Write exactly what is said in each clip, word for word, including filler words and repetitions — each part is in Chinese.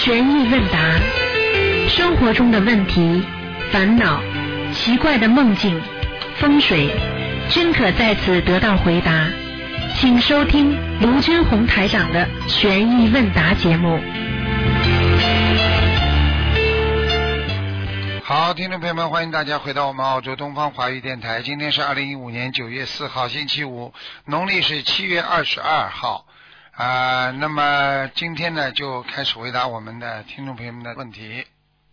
悬疑问答，生活中的问题、烦恼、奇怪的梦境、风水，均可在此得到回答。请收听卢军红台长的悬疑问答节目。 好，听众朋友们，欢迎大家回到我们澳洲东方华语电台。今天是二零一五年九月四号，星期五，农历是七月二十二号。啊、呃，那么今天呢，就开始回答我们的听众朋友们的问题。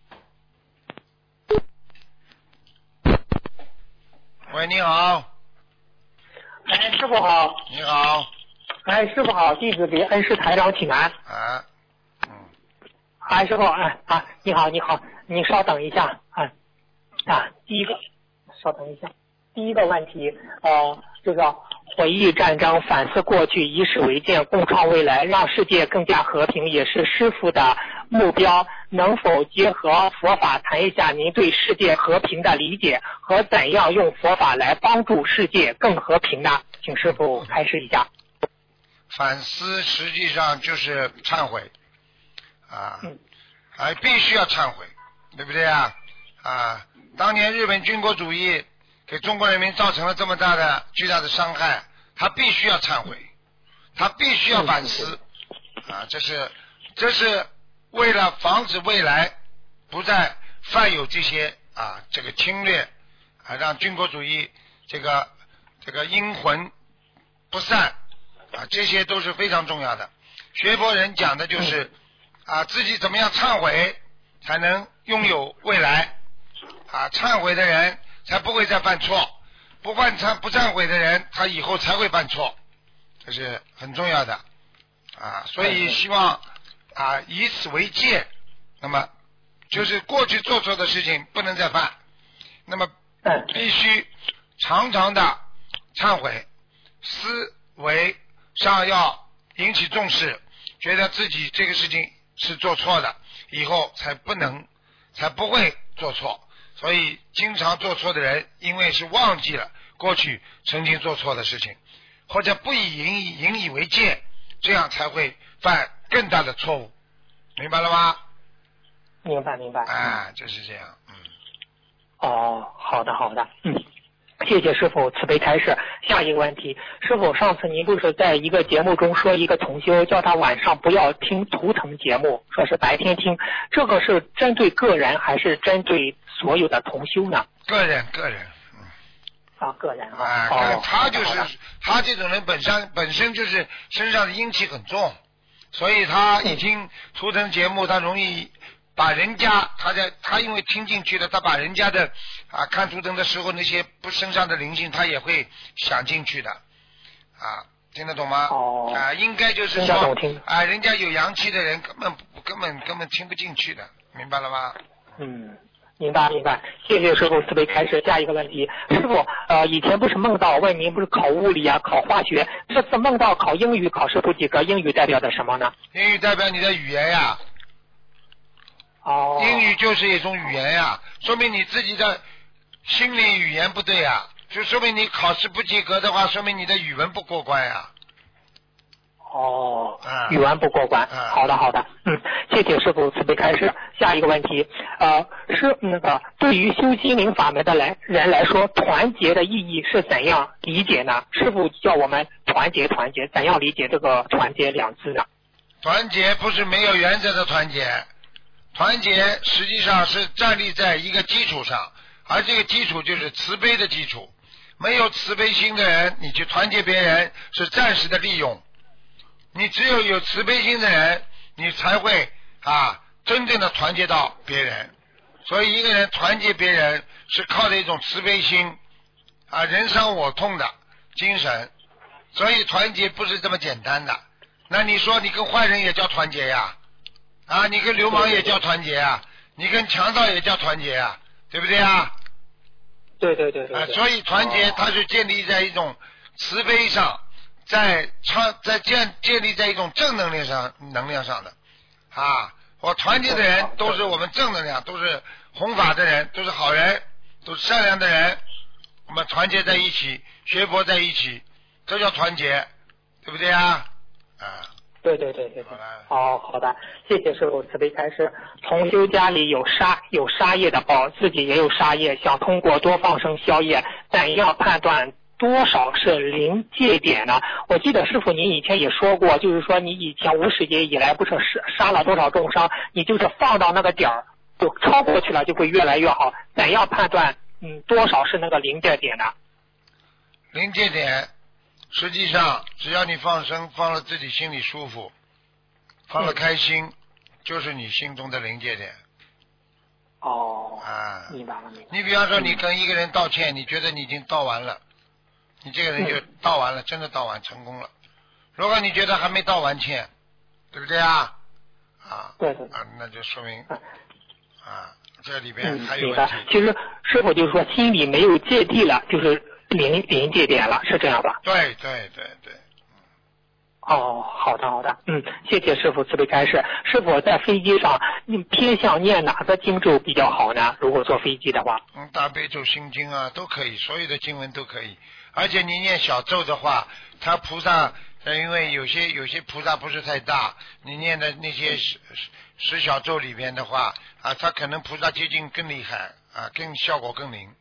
喂，你好。 哎，师傅好。 你好。 哎，师傅好，弟子给恩师台长请安。 啊，嗯。 哎，师傅，哎啊，你好，你好，你稍等一下，哎啊，第一个，稍等一下，第一个问题，呃，这个回忆战争，反思过去，以史为鉴，共创未来，让世界更加和平，也是师傅的目标。能否结合佛法谈一下您对世界和平的理解和怎样用佛法来帮助世界更和平呢？请师傅开示一下。 反思实际上就是忏悔啊， 嗯， 哎，必须要忏悔，对不对啊？啊，当年日本军国主义给中国人民造成了这么大的巨大的伤害，他必须要忏悔，他必须要反思啊，这是这是为了防止未来不再犯有这些啊这个侵略啊，让军国主义这个这个阴魂不散啊，这些都是非常重要的。学佛人讲的就是啊，自己怎么样忏悔才能拥有未来啊，忏悔的人才不会再犯错，不犯忏不忏悔的人他以后才会犯错，这是很重要的啊，所以希望啊以此为戒，那么就是过去做错的事情不能再犯，那么必须常常的忏悔，思维上要引起重视，觉得自己这个事情是做错的，以后才不能才不会做错。所以经常做错的人，因为是忘记了过去曾经做错的事情，或者不以引以引以为戒，这样才会犯更大的错误，明白了吗？ 明白明白。 啊，就是这样，嗯。 哦，好的好的，嗯。谢谢师傅慈悲开示。下一个问题，师傅，上次您不是在一个节目中说一个同修叫他晚上不要听图腾节目，说是白天听，这个是针对个人还是针对所有的同修呢？ 个人个人，嗯。 啊，个人啊。 啊， 哦， 他就是他这种人本身本身就是身上的阴气很重，所以他一听图腾节目，他容易把人家他在他因为听进去了，他把人家的啊看图腾的时候那些不身上的灵性，他也会想进去的啊，听得懂吗？ 哦。 啊，应该就是说啊，人家有阳气的人根本根本根本听不进去的，明白了吗？ 嗯。明白明白，谢谢师傅慈悲开示。下一个问题，师傅，呃，以前不是梦到问您不是考物理啊，考化学，这次梦到考英语考试不及格，英语代表的什么呢？ 英语代表你的语言呀。 哦。 英语就是一种语言呀，说明你自己的心理语言不对呀，就说明你考试不及格的话，说明你的语文不过关呀。 哦， 啊、 语文不过关、 啊。 好的好的，嗯，谢谢师傅慈悲开示。下一个问题，呃，是那个对于修心灵法门的来人来说，团结的意义是怎样理解呢？师傅叫我们团结团结，怎样理解这个团结两字呢？ 团结不是没有原则的团结，团结实际上是站立在一个基础上，而这个基础就是慈悲的基础。没有慈悲心的人，你去团结别人是暂时的利用。你只有有慈悲心的人，你才会啊真正的团结到别人。所以一个人团结别人是靠着一种慈悲心啊，人伤我痛的精神。所以团结不是这么简单的。那你说你跟坏人也叫团结呀？啊，你跟流氓也叫团结啊，你跟强盗也叫团结啊，对不对啊？ 对对对 对, 对、 啊。所以团结它是建立在一种慈悲上，在创在建建立在一种正能量上能量上的啊。我团结的人都是我们正能量，都是弘法的人，都是好人，都是善良的人，我们团结在一起，学佛在一起，这叫团结，对不对啊？啊。 对对对对对好了。 哦，好的，谢谢师傅慈悲开示。同修家里有杀有杀业的宝，自己也有杀业，想通过多放生消业，怎样判断多少是临界点呢？我记得师傅您以前也说过，就是说你以前无始劫以来不是杀杀了多少众生，你就是放到那个点儿就超过去了，就会越来越好。怎样判断嗯多少是那个临界点呢？ 临界点，实际上只要你放生放了自己心里舒服，放了开心，嗯、就是你心中的临界点。 哦， 啊， 明白了，明白了。 你比方说，你跟一个人道歉，你觉得你已经道完了，你这个人就道完了，嗯、真的道完成功了。如果你觉得还没道完歉，对不对啊？啊， 对对啊，那就说明、嗯、啊，这里边还嗯、 有问题。 其实师傅就是说，心里没有芥蒂了，就是临临界点了，是这样吧？ 对对对对。 哦，好的好的，嗯，谢谢师傅慈悲开示。师傅在飞机上，你偏向念哪个经咒比较好呢？如果坐飞机的话， 嗯，大悲咒、心经啊，都可以，所有的经文都可以。而且你念小咒的话，他菩萨，因为有些有些菩萨不是太大，你念的那些十十小咒里边的话啊，他可能菩萨接近更厉害啊，更效果更灵。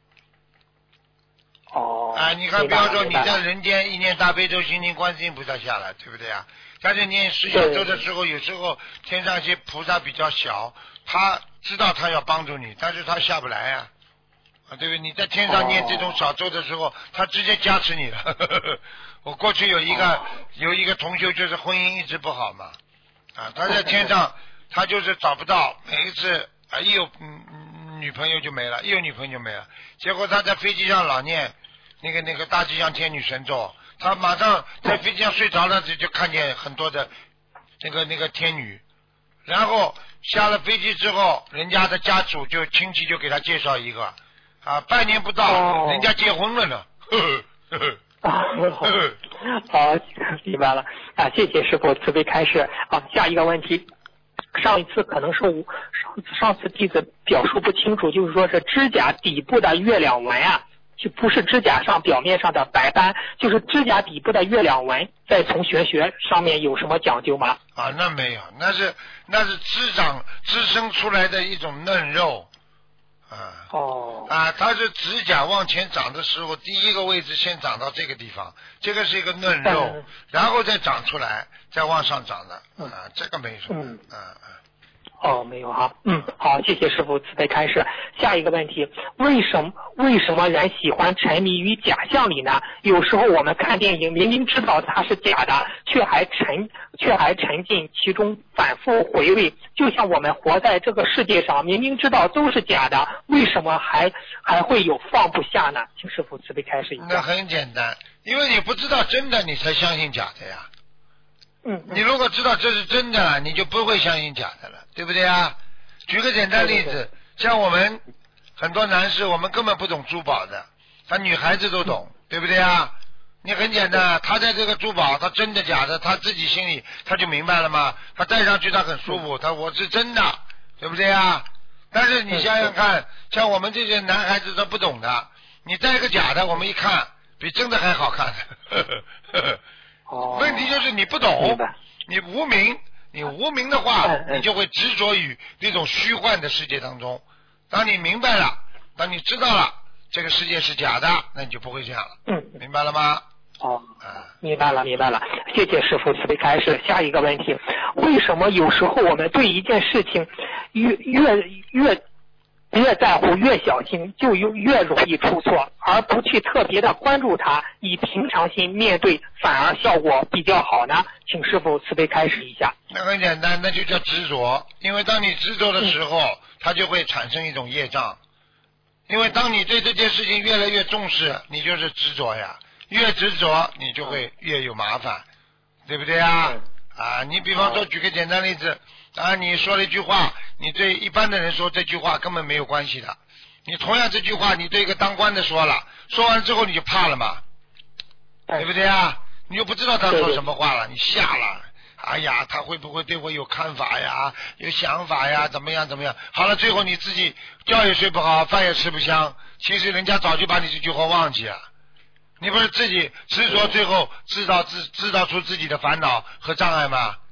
哦， 啊，你看，比方说你在人间一念大悲咒、心经、观世音菩萨下来，对不对啊？但是念十小咒的时候，有时候天上一些菩萨比较小，他知道他要帮助你，但是他下不来呀、啊，啊，对不对？你在天上念这种小咒的时候，他直接加持你了。呵呵呵我过去有一个有一个同修，就是婚姻一直不好嘛，啊，他在天上他就是找不到，每一次啊一有嗯女朋友就没了，一有女朋友就没了，结果他在飞机上老念那个那个大吉祥天女神咒，他马上在飞机上睡着了，就就看见很多的那个那个天女，然后下了飞机之后，人家的家属就亲戚就给他介绍一个，啊，半年不到，人家结婚了呢。呵呵呵呵啊，好，明白了啊！谢谢师傅慈悲开示啊。下一个问题，上一次可能是我上上次弟子表述不清楚，就是说是指甲底部的月亮纹啊，就不是指甲上表面上的白斑，就是指甲底部的月亮纹，在从玄学上面有什么讲究吗？ 啊，那没有，那是那是滋长滋生出来的一种嫩肉。啊哦啊，它是指甲往前长的时候，第一个位置先长到这个地方，这个是一个嫩肉，嗯、然后再长出来，再往上长的，啊，这个没什么，嗯嗯。 哦，没有哈，嗯，好，谢谢师傅慈悲开示。下一个问题，为什么为什么人喜欢沉迷于假象里呢？有时候我们看电影，明明知道它是假的，却还沉却还沉浸其中，反复回味。就像我们活在这个世界上，明明知道都是假的，为什么还还会有放不下呢？请师傅慈悲开示一下。 那很简单，因为你不知道真的，你才相信假的呀。 嗯， 你如果知道这是真的，你就不会相信假的了，对不对啊？举个简单例子，对对对，像我们很多男士，我们根本不懂珠宝的，他女孩子都懂，嗯、对不对啊？你很简单，他在这个珠宝，他真的假的，他自己心里他就明白了吗？他戴上去他很舒服，他我是真的，对不对啊？但是你想想看，像我们这些男孩子都不懂的，你戴个假的，我们一看比真的还好看。呵呵呵呵哦， 问题就是你不懂，你无明，你无明的话，你就会执着于那种虚幻的世界当中。当你明白了，当你知道了这个世界是假的，那你就不会这样了。 嗯， 明白了吗？ 哦，明白了，明白了。谢谢师傅慈悲开示。下一个问题，为什么有时候我们对一件事情越越越越在乎越小心，就越容易出错，而不去特别的关注它，以平常心面对，反而效果比较好呢？请师父慈悲开示一下。 那很简单，那就叫执着。因为当你执着的时候，嗯、它就会产生一种业障。因为当你对这件事情越来越重视，你就是执着呀。越执着，你就会越有麻烦，对不对啊？嗯、啊，你比方说，举个简单例子。啊，你说了一句话，你对一般的人说这句话根本没有关系的。你同样这句话，你对一个当官的说了，说完之后你就怕了嘛，对不对啊？你又不知道他说什么话了，你吓了。哎呀，他会不会对我有看法呀？有想法呀？怎么样怎么样？好了，最后你自己觉也睡不好，饭也吃不香。其实人家早就把你这句话忘记了。你不是自己执着，最后制造制制造出自己的烦恼和障碍吗？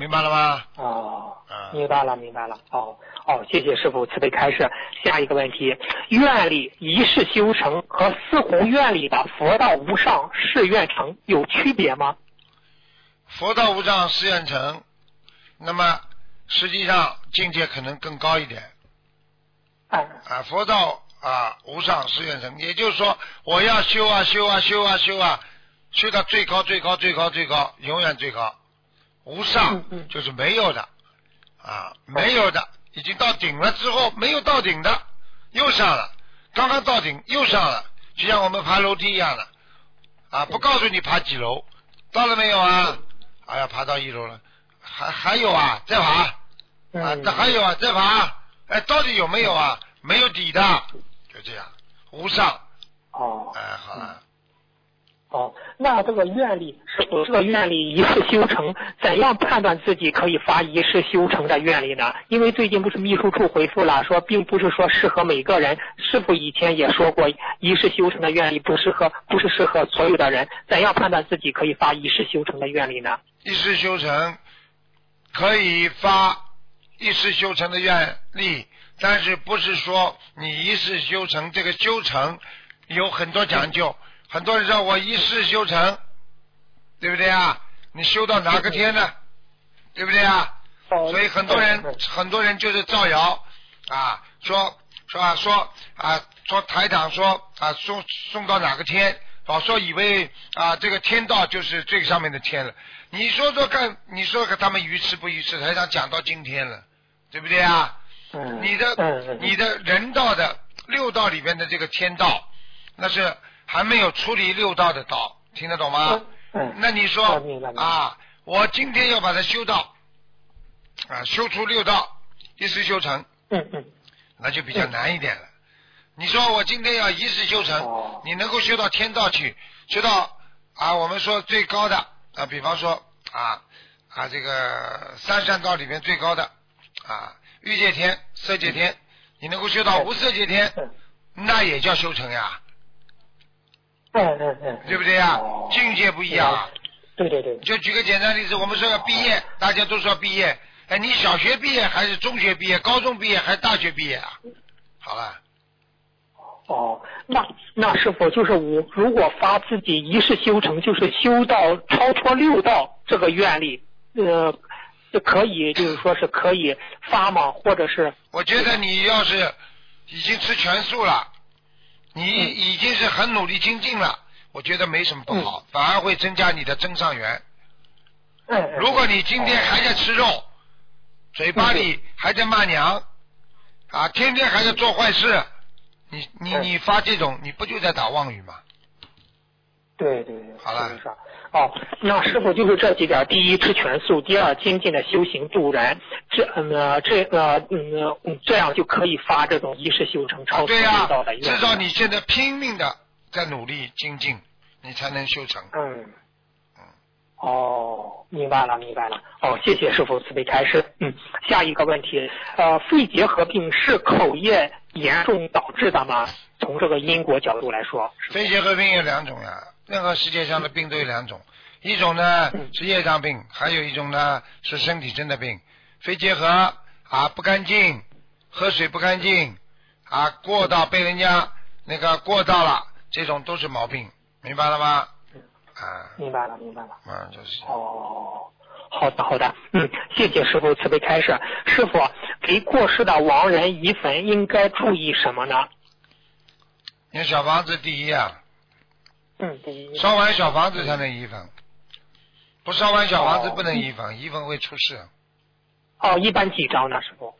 明白了吗？ 哦， 啊， 明白了，明白了。哦哦，谢谢师傅慈悲开示。下一个问题，愿力一世修成和四弘愿里的佛道无上誓愿成有区别吗？ 佛道无上誓愿成，那么实际上境界可能更高一点。 哎， 啊，佛道啊无上誓愿成，也就是说我要修啊修啊修啊修啊，修到最高最高最高最高，永远最高。无上嗯嗯就是没有的啊，没有的，已经到顶了之后没有到顶的又上了，刚刚到顶又上了，就像我们爬楼梯一样的啊，不告诉你爬几楼，到了没有啊？哎呀，爬到一楼了，还还有啊，再爬啊， 嗯， 还有啊，再爬，哎，到底有没有啊？没有底的，就这样，无上。 哦， 哎，好了。 哦，那这个愿力是否这个愿力一世修成，怎样判断自己可以发一世修成的愿力呢？因为最近不是秘书处回复了，说并不是说适合每个人，师傅以前也说过，一世修成的愿力不适合，不是适合所有的人。怎样判断自己可以发一世修成的愿力呢？ 一世修成可以发一世修成的愿力，但是不是说你一世修成，这个修成有很多讲究。很多人说我一世修成，对不对啊？你修到哪个天呢？对不对啊？所以很多人很多人就是造谣啊，说说啊说啊说台长说啊送送到哪个天，老说以为啊这个天道就是最上面的天了。你说说看，你说看他们愚痴不愚痴？台长讲到今天了，对不对啊？你的你的人道的六道里面的这个天道，那是还没有处理六道的道，听得懂吗？ 嗯， 那你说啊，我今天要把它修到啊，修出六道，一世修成， 嗯嗯， 那就比较难一点了。你说我今天要一世修成， 哦、 你能够修到天道去，修到啊，我们说最高的啊，比方说啊啊这个三善道里面最高的啊，欲界天、色界天，你能够修到无色界天，那也叫修成呀。 嗯嗯嗯， 对不对呀？境界不一样啊。 对对对。 就举个简单例子，我们说要毕业，大家都说要毕业，哎，你小学毕业还是中学毕业，高中毕业还是大学毕业啊？好了。 哦，那那师傅就是我如果发自己一世修成，就是修到超脱六道这个愿力，呃，就可以就是说是可以发吗？或者是？ 我觉得你要是已经吃全素了。你已经是很努力精进了，我觉得没什么不好，嗯、反而会增加你的增上缘。 嗯、 如果你今天还在吃肉，嗯、嘴巴里还在骂娘，啊，天天还在做坏事，你你你发这种，你不就在打妄语吗？ 对对对， 好了。 哦，那师傅就是这几点：第一，吃全素；第二，精进的修行度人。这呃这呃嗯这样就可以发这种一世修成超脱六道的愿力。 对呀、啊，至少你现在拼命的在努力精进，你才能修成。 嗯嗯。哦，明白了，明白了。哦，谢谢师傅慈悲开示。嗯，下一个问题，呃，肺结核病是口业严重导致的吗？从这个因果角度来说。 肺结核病有两种呀。任何世界上的病都有两种，一种呢是业障病，还有一种呢是身体真的病。肺结核啊不干净，喝水不干净啊，过道被人家那个过道了，这种都是毛病，明白了吗？啊， 明白了，明白了。 嗯，就是。 哦，好的，好的，嗯，谢谢师傅慈悲开示。师傅，给过世的亡人移坟应该注意什么呢？ 念小房子第一啊。 嗯，第一。 烧完小房子才能移坟，不烧完小房子不能移坟，移坟会出事。 哦，一般几张呢，师傅？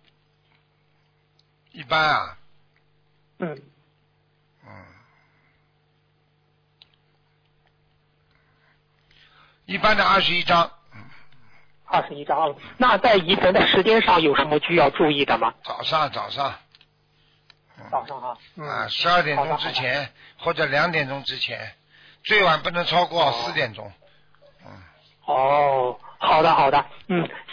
一般啊。 嗯。 嗯。一般的二十一张。 二十一张，那在移坟的时间上有什么需要注意的吗？ 早上，早上。 早上哈， 嗯、啊，十二点钟之前或者两点钟之前，最晚不能超过四点钟。嗯。 哦，好的好的，嗯，谢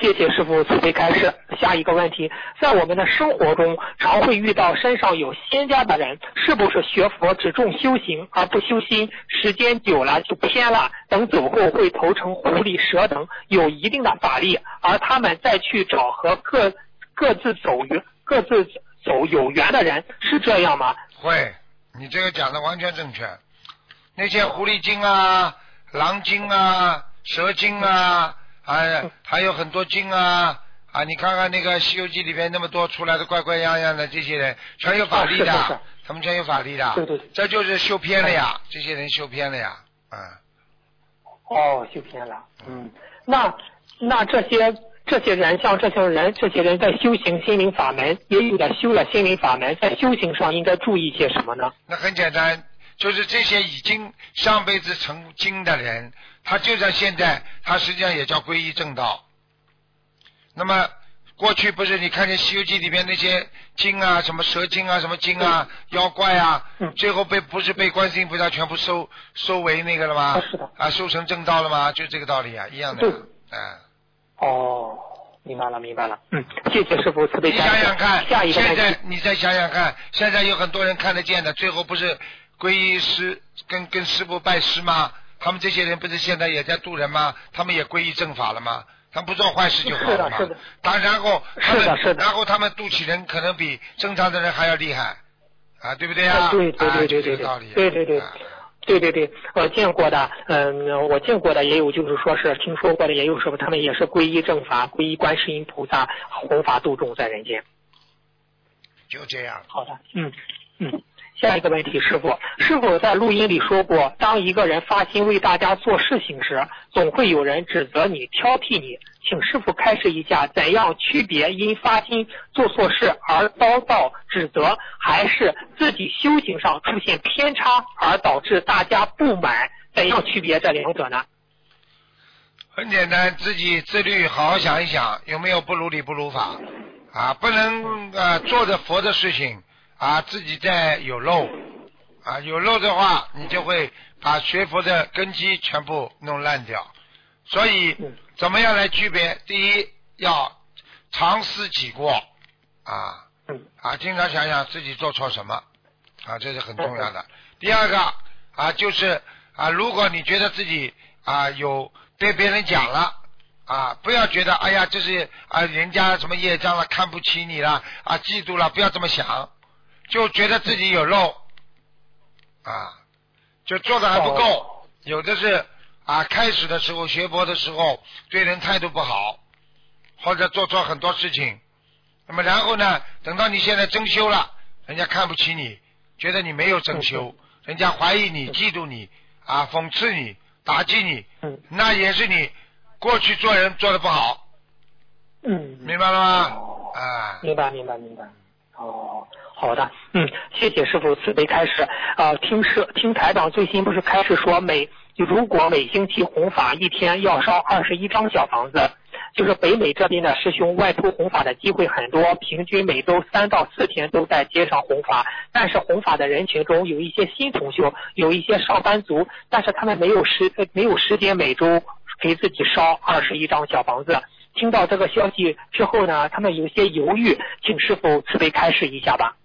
谢谢师傅慈悲开示。下一个问题，在我们的生活中常会遇到身上有仙家的人，是不是学佛只重修行而不修心，时间久了就偏了，等走后会投成狐狸蛇等，有一定的法力，而他们再去找和各各自走缘各自走有缘的人，是这样吗？ 会，你这个讲的完全正确。那些狐狸精啊、狼精啊、蛇精啊，啊，还有很多精啊啊！你看看那个《西游记》里边那么多出来的怪怪样样的这些人，全有法力的， 啊、 他们全有法力的。 对对对， 这就是修偏了呀，这些人修偏了呀，啊、嗯。 哦，修偏了，嗯，那那这些这些人，像这些人，这些人在修行心灵法门，也有的修了心灵法门，在修行上应该注意些什么呢？ 那很简单。就是这些已经上辈子成精的人，他就在现在，他实际上也叫皈依正道。那么过去不是你看见《西游记》里面那些精啊，什么蛇精啊，什么精啊，妖怪啊，最后被不是被观世音菩萨全部收收为那个了吗？ 是的。 啊，收成正道了吗？就这个道理啊，一样的。 对。 啊。 哦，明白了，明白了。嗯，谢谢师父慈悲开示。 你想想看， 下一个现在你再想想看，现在有很多人看得见的，最后不是皈依师跟跟师父拜师吗？他们这些人不是现在也在渡人吗？他们也皈依正法了吗？他们不做坏事就好了嘛。 是的，是的。 当然后他们是的，是的。 然后他们渡起人可能比正常的人还要厉害啊，对不对啊？ 对对对对对对，对对对。对对对，我见过的，嗯，我见过的也有，就是说是听说过的也有，什么他们也是皈依正法，皈依观世音菩萨，弘法度众在人间。 就这样。 好的，嗯嗯。下一个问题，师傅，师傅在录音里说过，当一个人发心为大家做事情时，总会有人指责你、挑剔你，请师傅开示一下，怎样区别因发心做错事而遭到指责，还是自己修行上出现偏差而导致大家不满，怎样区别这两者呢？ 很简单，自己自律，好好想一想，有没有不如理不如法啊？不能呃做着佛的事情啊，自己在有漏啊，有漏的话，你就会把学佛的根基全部弄烂掉。所以怎么样来区别？第一，要常思己过啊啊，经常想想自己做错什么啊，这是很重要的。第二个啊，就是啊，如果你觉得自己啊有被别人讲了啊，不要觉得哎呀这是啊人家什么业障了，看不起你了啊，嫉妒了，不要这么想。就觉得自己有漏啊，就做的还不够，有的是啊，开始的时候学佛的时候对人态度不好，或者做错很多事情，那么然后呢，等到你现在真修了，人家看不起你，觉得你没有真修，人家怀疑你、嫉妒你啊，讽刺你、打击你，那也是你过去做人做的不好。 嗯， 明白了吗？啊， 明白明白明白。哦，好的，嗯，谢谢师父慈悲开示。呃，听师听台长最新不是开示说每如果每星期弘法一天要烧二十一张小房子，就是北美这边的师兄外出弘法的机会很多，平均每周三到四天都在街上弘法。但是弘法的人群中有一些新同修，有一些上班族，但是他们没有时没有时间每周给自己烧二十一张小房子。听到这个消息之后呢，他们有些犹豫，请师父慈悲开示一下吧。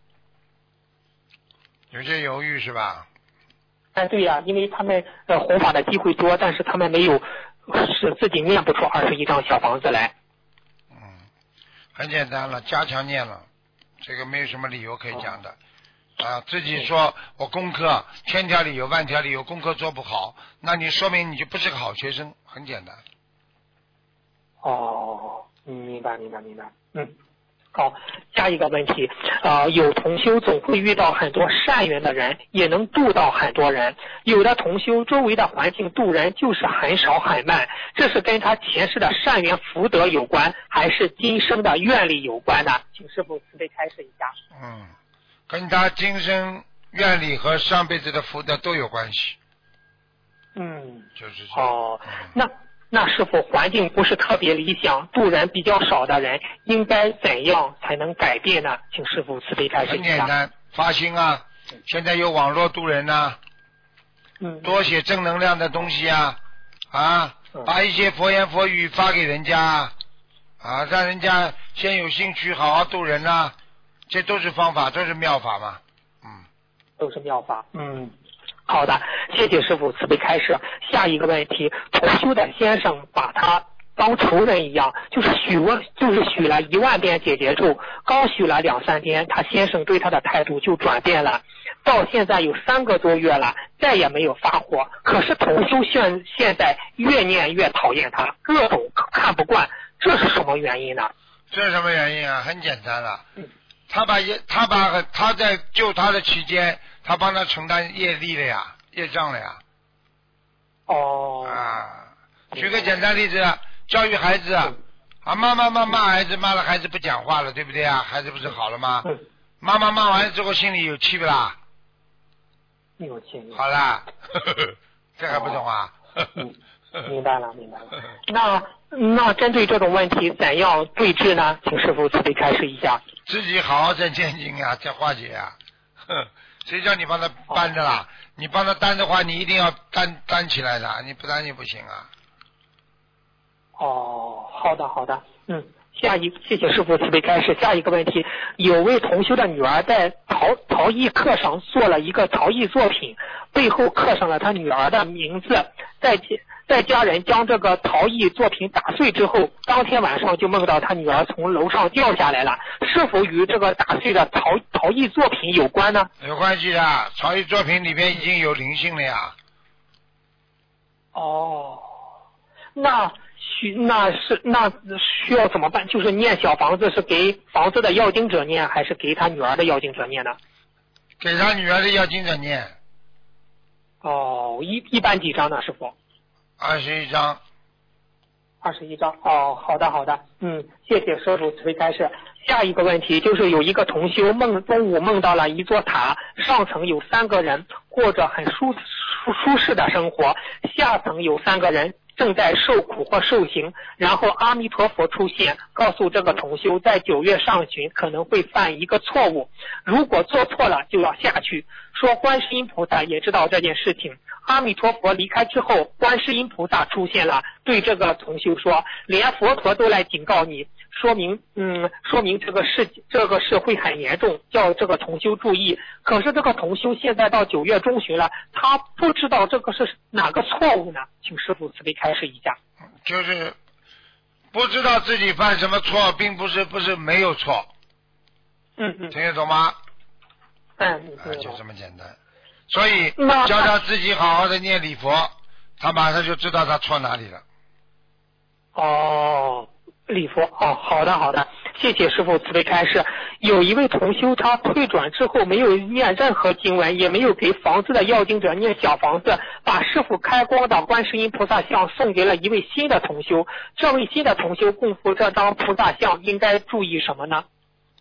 有些犹豫是吧？ 哎，对呀、啊，因为他们呃弘法的机会多，但是他们没有是自己念不出二十一张小房子来。 嗯，很简单了，加强念了，这个没有什么理由可以讲的。啊，自己说我功课千条理由万条理由，功课做不好，那你说明你就不是个好学生，很简单。 哦，明白明白明白，嗯，好，下一个问题，呃，有同修总会遇到很多善缘的人，也能度到很多人，有的同修周围的环境度人就是很少很慢，这是跟他前世的善缘福德有关，还是今生的愿力有关呢？请师父慈悲开示一下。 嗯，跟他今生愿力和上辈子的福德都有关系。 嗯， 就是这样。 哦，那。那是否环境不是特别理想，度人比较少的人，应该怎样才能改变呢？请师父慈悲开示一下。 很简单，发心啊！现在有网络度人呐、啊， 嗯， 多写正能量的东西啊，啊，把一些佛言佛语发给人家啊，让人家先有兴趣，好好度人呐、啊，这都是方法，都是妙法嘛。嗯， 都是妙法。嗯，好的，谢谢师傅慈悲开示。下一个问题，同修的先生把他当仇人一样，就是许了，就是许了一万遍解结咒，刚许了两三天，他先生对他的态度就转变了，到现在有三个多月了，再也没有发火。可是同修现现在越念越讨厌他，各种看不惯，这是什么原因呢？ 这是什么原因啊？很简单了，他把业，他把他在救他的期间，他帮他承担业力了呀，业障了呀。 哦。 啊，举个简单例子。教育孩子啊，妈妈骂骂孩子，骂了孩子不讲话了，对不对啊？孩子不是好了吗？妈妈骂完之后心里有气不啦？ 有气。 好啦，呵呵这还不懂啊？ 嗯，明白了，明白了。那那针对这种问题，怎样对治呢？请师傅慈悲开示一下。 自己好好在念经啊，在化解啊。哼，谁叫你帮他搬的啦？你帮他担的话，你一定要担担起来的，你不担就不行啊。 哦，好的好的，嗯，下一谢谢师傅慈悲开示。下一个问题，有位同修的女儿在陶陶艺课上做了一个陶艺作品，背后刻上了她女儿的名字，在在家人将这个陶艺作品打碎之后，当天晚上就梦到她女儿从楼上掉下来了，是否与这个打碎的陶陶艺作品有关呢？ 有关系的，陶艺作品里面已经有灵性了呀。 哦，那需那是那需要怎么办？就是念小房子是给房子的要经者念，还是给他女儿的要经者念呢？ 给他女儿的要经者念。 哦，一一般几张呢，师傅？ 二十一张。 二十一张。哦，好的好的，嗯，谢谢师傅慈悲开示。下一个问题就是有一个同修梦中午梦到了一座塔，上层有三个人过着很舒舒舒适的生活，下层有三个人正在受苦或受刑，然后阿弥陀佛出现，告诉这个同修在九月上旬可能会犯一个错误，如果做错了就要下去，说观世音菩萨也知道这件事情。阿弥陀佛离开之后，观世音菩萨出现了，对这个同修说，连佛陀都来警告你，说明嗯，说明这个事这个事会很严重，叫这个同修注意。可是这个同修现在到九月中旬了，他不知道这个是哪个错误呢？请师父慈悲开示一下。 就是不知道自己犯什么错，并不是不是没有错。 嗯嗯。 听得懂吗？ 嗯， 啊，就这么简单。所以教他自己好好的念礼佛，他马上就知道他错哪里了。 哦，礼佛哦，好的好的，谢谢师父慈悲开示。有一位同修，他退转之后没有念任何经文，也没有给房子的要经者念小房子，把师父开光的观世音菩萨像送给了一位新的同修。这位新的同修供奉这张菩萨像应该注意什么呢？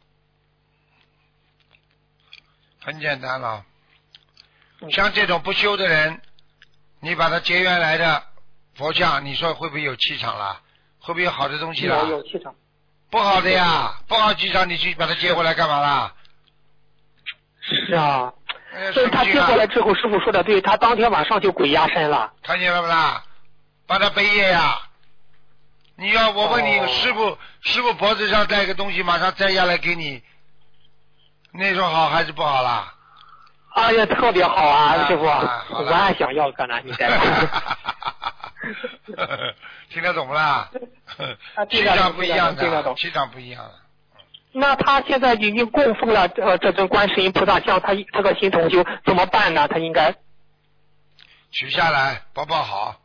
很简单了，像这种不修的人，你把他结缘来的佛像，你说会不会有气场啦？会不会有好的东西啦？ 有有气场。 不好的呀，不好气场，你去把他接回来干嘛啦？ 是啊，所以他接回来之后，师傅说的对，他当天晚上就鬼压身了。 看见了不啦？帮他背业呀！你要我问你， 哦、 师傅师傅脖子上戴个东西，马上摘下来给你，那种好还是不好啦？ 哎呀，特别好啊，啊师傅， 啊、 我还想要个呢，你再听得懂不啦？ 啊、 气场不一样的，气场不一样的。 那他现在已经供奉了呃这尊观世音菩萨像，他这个新同修怎么办呢？他应该取下来包包好。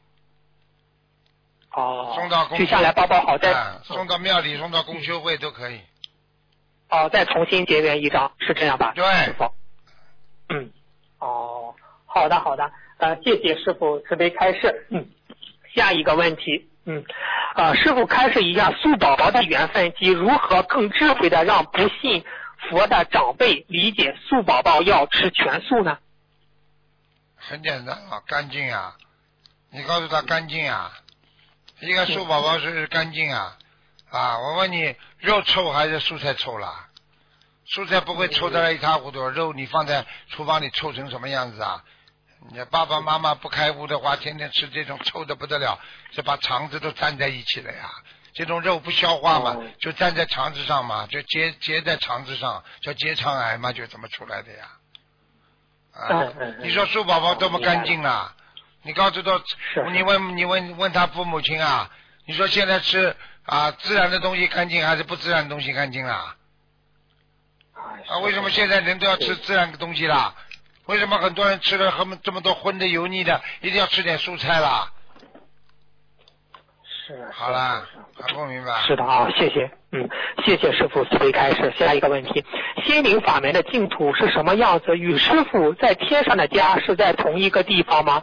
哦。 送到取下来包包好，再、 啊、送到庙里，送到公修会都可以。 哦，再重新结缘一张，是这样吧？ 对。 师傅。嗯。哦，好的好的，呃，谢谢师傅慈悲开示。嗯。下一个问题。嗯，呃，师父开示一下素宝宝的缘分及如何更智慧的让不信佛的长辈理解素宝宝要吃全素呢？ 很简单啊，干净啊！你告诉他干净啊！一个素宝宝是干净啊！啊，我问你，肉臭还是蔬菜臭啦？蔬菜不会臭得一塌糊涂，肉你放在厨房里臭成什么样子啊？你爸爸妈妈不开悟的话，天天吃这种臭的不得了，这把肠子都粘在一起了呀！ 这种肉不消化嘛， 哦就粘在肠子上嘛，就结结在肠子上，叫结肠癌嘛，就这么出来的呀。啊， 嗯嗯嗯你说鼠宝宝多么干净啊？你告诉他， 是你问你问问他父母亲啊，你说现在吃啊自然的东西干净还是不自然的东西干净啦？啊，为什么现在人都要吃自然的东西啦？为什么很多人吃了很这么多荤的油腻的，一定要吃点蔬菜啦？ 是。 好啦，还不明白？ 是的啊，谢谢，嗯，谢谢师傅慈悲开示。下一个问题，心灵法门的净土是什么样子？与师傅在天上的家是在同一个地方吗？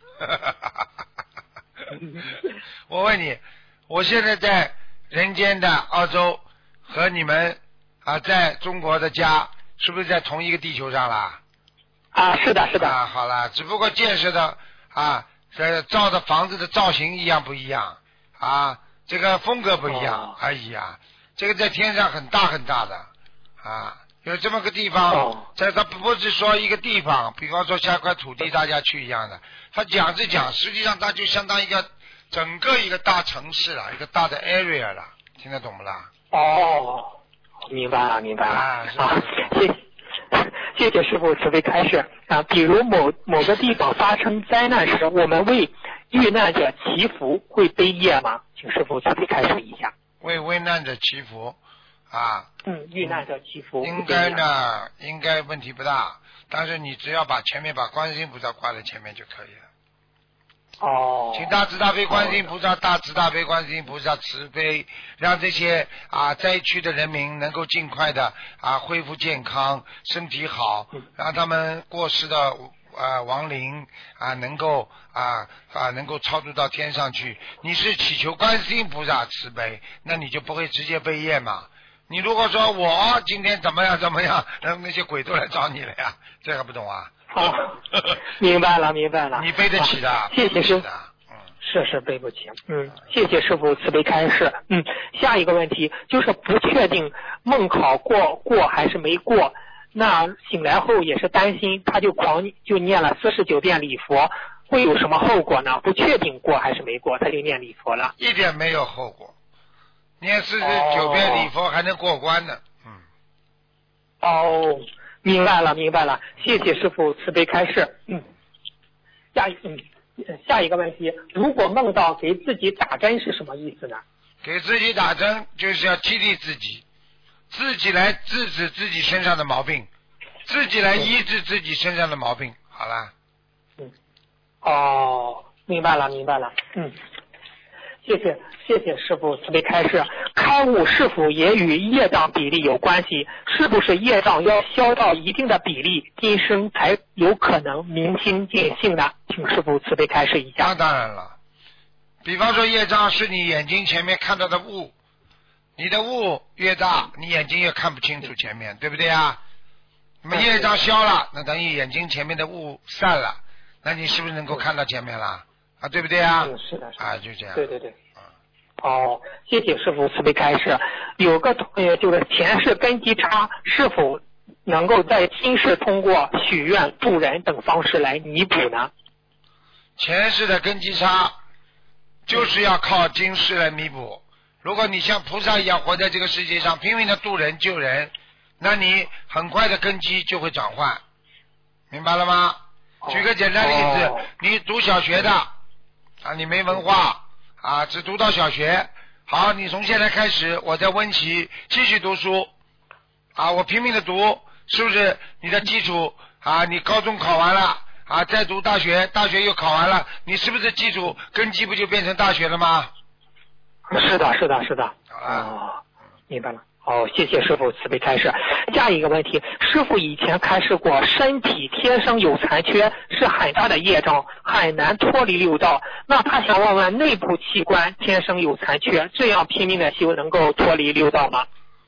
我问你，我现在在人间的澳洲和你们啊在中国的家是不是在同一个地球上啦？ 啊，是的，是的。 啊，好了，只不过建设的啊，这造的房子的造型一样不一样啊，这个风格不一样而已啊。这个在天上很大很大的啊，有这么个地方， 哦在它不是说一个地方，比方说下块土地大家去一样的，他讲是讲，实际上它就相当于一个整个一个大城市了，一个大的 area 了，听得懂不啦？ 哦，明白了，明白了啊是啊，谢谢。谢谢师傅慈悲开示啊！比如某某个地方发生灾难时，我们为遇难者祈福会背业吗？请师傅慈悲开示一下。 为危难者祈福啊。 嗯，遇难者祈福。 应该呢，应该问题不大，但是你只要把前面把观世音菩萨挂在前面就可以了。 哦。 请大慈大悲观世音菩萨，大慈大悲观世音菩萨慈悲，让这些啊灾区的人民能够尽快的啊恢复健康，身体好，让他们过世的啊亡灵啊能够啊啊能够超度到天上去。你是祈求观世音菩萨慈悲，那你就不会直接背业嘛。你如果说我今天怎么样怎么样，那那些鬼都来找你了呀，这还不懂啊？ 好，明白了，明白了。 你背得起的， 啊、谢谢师傅。 嗯， 是是背不起。嗯，谢谢师傅慈悲开示。嗯，下一个问题就是不确定梦考过过还是没过，那醒来后也是担心，他就狂就念了四十九遍礼佛，会有什么后果呢？不确定过还是没过，他就念礼佛了。 一点没有后果，念四十九遍礼佛还能过关呢。嗯。 哦。明白了，明白了，谢谢师傅慈悲开示。嗯，下一嗯下一个问题，如果梦到给自己打针是什么意思呢？ 给自己打针就是要激励自己，自己来制止自己身上的毛病，自己来医治自己身上的毛病。好了。 嗯。哦，明白了，明白了。嗯。谢谢谢谢师傅慈悲开示，开悟是否也与业障比例有关系？是不是业障要消到一定的比例，今生才有可能明心见性呢？请师傅慈悲开示一下。 那当然了，比方说业障是你眼睛前面看到的雾，你的雾越大，你眼睛越看不清楚前面，对不对啊？那么业障消了，那等于眼睛前面的雾散了，那你是不是能够看到前面了？啊，对不对啊？ 嗯，是的，是的。 啊，就这样。 对对对。嗯。哦，谢谢师傅慈悲开示。有个呃，就是前世根基差，是否能够在今世通过许愿、助人等方式来弥补呢？ 前世的根基差，就是要靠今世来弥补。如果你像菩萨一样活在这个世界上，拼命的渡人救人，那你很快的根基就会转换，明白了吗？举个简单例子， 哦、 你读小学的。啊，你没文化啊，只读到小学。好，你从现在开始，我在温习继续读书啊，我拼命的读，是不是你的基础啊？你高中考完了啊，再读大学，大学又考完了，你是不是基础根基不就变成大学了吗？ 是的，是的，是的。哦，明白了。哦，谢谢师傅慈悲开示。下一个问题，师傅以前开示过，身体天生有残缺是很大的业障，很难脱离六道。那他想问问，内部器官天生有残缺，这样拼命的修能够脱离六道吗？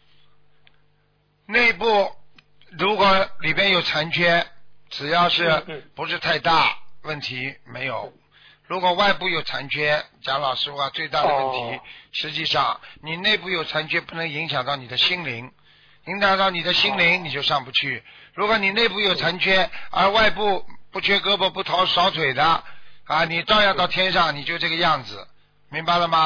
内部如果里边有残缺，只要是不是太大问题没有。如果外部有残缺，讲老实话，最大的问题，哦、实际上你内部有残缺不能影响到你的心灵，影响到你的心灵、哦、你就上不去。如果你内部有残缺，而外部不缺胳膊不掏少腿的啊，你照样到天上，你就这个样子，明白了吗？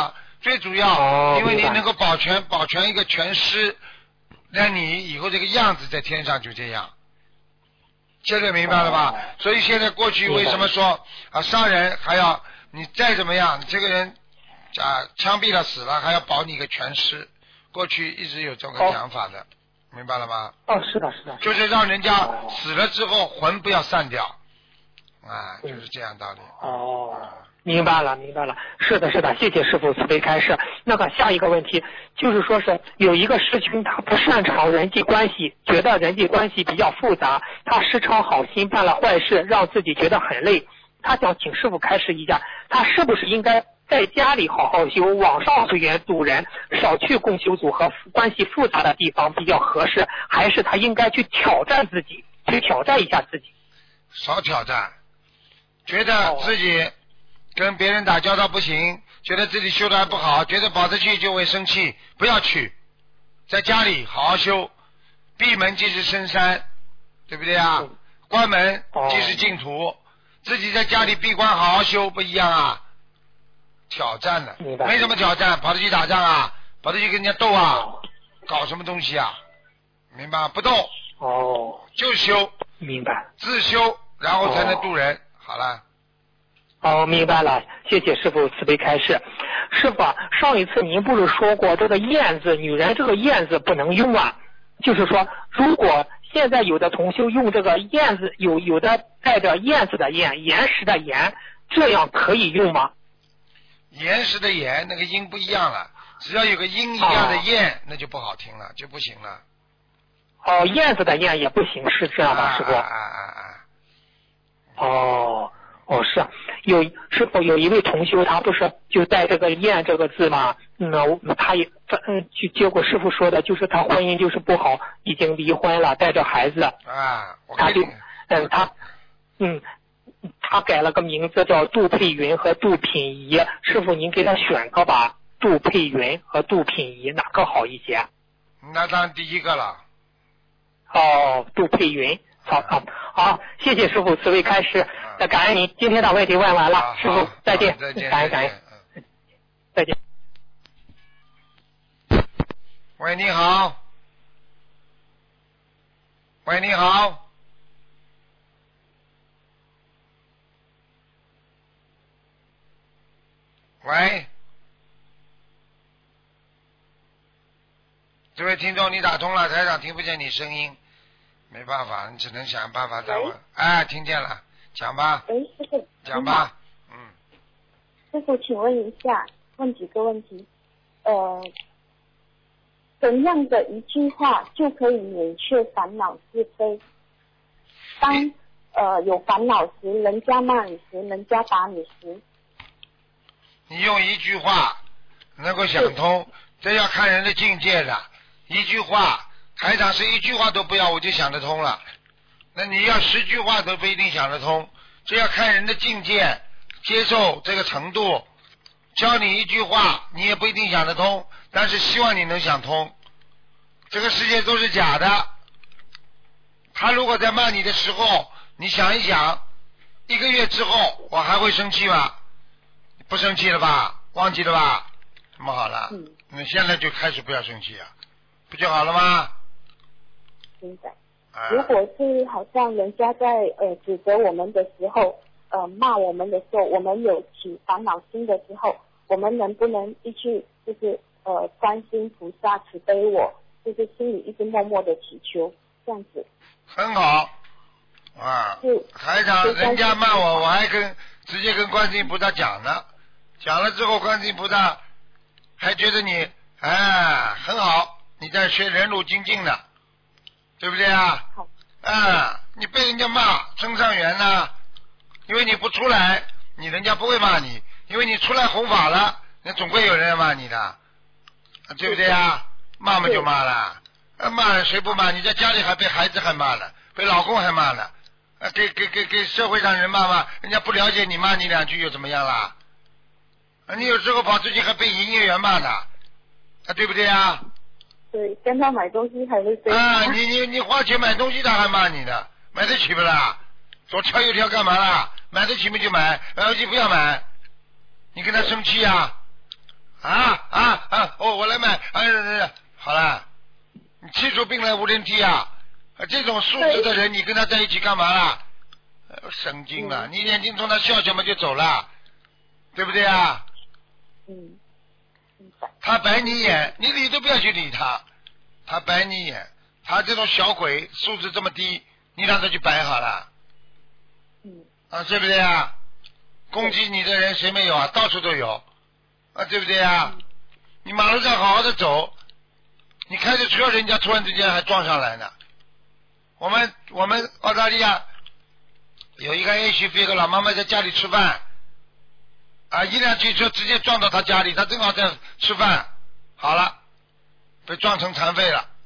最主要， 哦因为你明白能够保全保全一个全尸，让你以后这个样子在天上就这样。现在明白了吧？ 哦所以现在过去明白为什么说啊杀人还要你再怎么样，这个人啊枪毙了死了还要保你个全尸？过去一直有这个哦讲法的，明白了吗？ 哦，是的，是的， 就是让人家哦死了之后魂不要散掉，啊，就是这样道理。 哦，明白了，明白了。是的，是的，谢谢师傅慈悲开示。那个下一个问题就是说是有一个师兄他不擅长人际关系，觉得人际关系比较复杂，他时常好心办了坏事，让自己觉得很累。他想请师傅开示一下，他是不是应该在家里好好修，网上随缘度人，少去共修组和关系复杂的地方比较合适，还是他应该去挑战自己，去挑战一下自己？ 少挑战，觉得自己跟别人打交道不行，觉得自己修的还不好，觉得跑出去就会生气，不要去，在家里好好修，闭门即是深山，对不对啊？ 嗯关门哦即是净土，自己在家里闭关好好修不一样啊。挑战的， 明白没什么挑战，跑出去打仗啊，跑出去跟人家斗啊， 哦搞什么东西啊？明白吗？不斗哦， 就修， 明白。 自修，然后才能渡人。好了。 哦，明白了，谢谢师傅慈悲开示。师傅啊，上一次您不是说过这个燕字，女人这个燕字不能用啊？就是说，如果现在有的同修用这个燕字，有有的带着燕字的燕，岩石的岩，这样可以用吗？ 岩石的岩那个音不一样了，只要有个音一样的燕，那就不好听了，就不行了。 哦，燕子的燕也不行，是这样吗，师傅？ 啊啊啊啊！ 哦。哦，是啊，有师傅有一位同修，他不是就带这个燕这个字嘛，那他也嗯，就结果师傅说的就是他婚姻就是不好，已经离婚了，带着孩子， 啊，我他就跟你嗯他嗯他改了个名字叫杜佩云和杜品仪，师傅您给他选个吧，杜佩云和杜品仪哪个好一些？ 那当然第一个了。 哦，杜佩云。好好好，谢谢师傅慈悲开示，那感恩您今天的问题问完了，师傅再见， 再见， 感恩感恩，再见。 喂，你好。喂，你好。喂，这位听众，你打通了，台长听不见你声音。没办法，你只能想办法再问。哎，听见了，讲吧。 喂，师傅。 讲吧。嗯。 师傅，请问一下，问几个问题。呃，怎样的一句话就可以免却烦恼是非？当呃有烦恼时，人家骂你时，人家打你时。 你用一句话能够想通，这要看人的境界的。一句话。台长是一句话都不要我就想得通了，那你要十句话都不一定想得通，这要看人的境界接受这个程度。教你一句话你也不一定想得通，但是希望你能想通。这个世界都是假的，他如果在骂你的时候，你想一想，一个月之后我还会生气吗？不生气了吧？忘记了吧？那么好了， 嗯， 你现在就开始不要生气啊，不就好了吗？ 明白。如果是好像人家在呃指责我们的时候，呃骂我们的时候，我们有起烦恼心的时候，我们能不能一直就是呃观世音菩萨慈悲我，就是心里一直默默的祈求，这样子。 很好啊，台长，人家骂我，我还跟直接跟观世音菩萨讲呢，讲了之后，观世音菩萨还觉得你哎很好，你在学忍辱精进呢。对不对啊？ 好。 啊，你被人家骂，增上缘呢，因为你不出来，你人家不会骂你，因为你出来弘法了，那总归有人要骂你的，对不对啊？骂嘛就骂了，啊骂了谁不骂？你在家里还被孩子还骂了，被老公还骂了，啊给给给给社会上人骂骂，人家不了解你骂你两句又怎么样啦？啊你有时候跑出去还被营业员骂呢，啊对不对啊？ 对，跟他买东西还会被啊，你你你花钱买东西他还骂你呢，买得起不啦？左挑右挑干嘛啦？买得起没就买，然后就不要买，你跟他生气啊？啊？ 我来买，哎呀，好了，你气出病来无人替啊！这种素质的人，你跟他在一起干嘛啦？神经了，你眼睛冲他笑笑嘛就走了，对不对啊？ 嗯。 他白你眼，你理都不要去理他，他白你眼，他这种小鬼素质这么低，你让他去白好了。 嗯。 啊，对不对啊？攻击你的人谁没有啊？到处都有，啊，对不对啊？ 嗯、 你马路上好好的走，你开着车，人家突然之间还撞上来呢。我们我们澳大利亚有一个 A 媳妇，一个老妈妈在家里吃饭，啊，一辆汽车直接撞到她家里，她正好在吃饭，好了，被撞成残废了。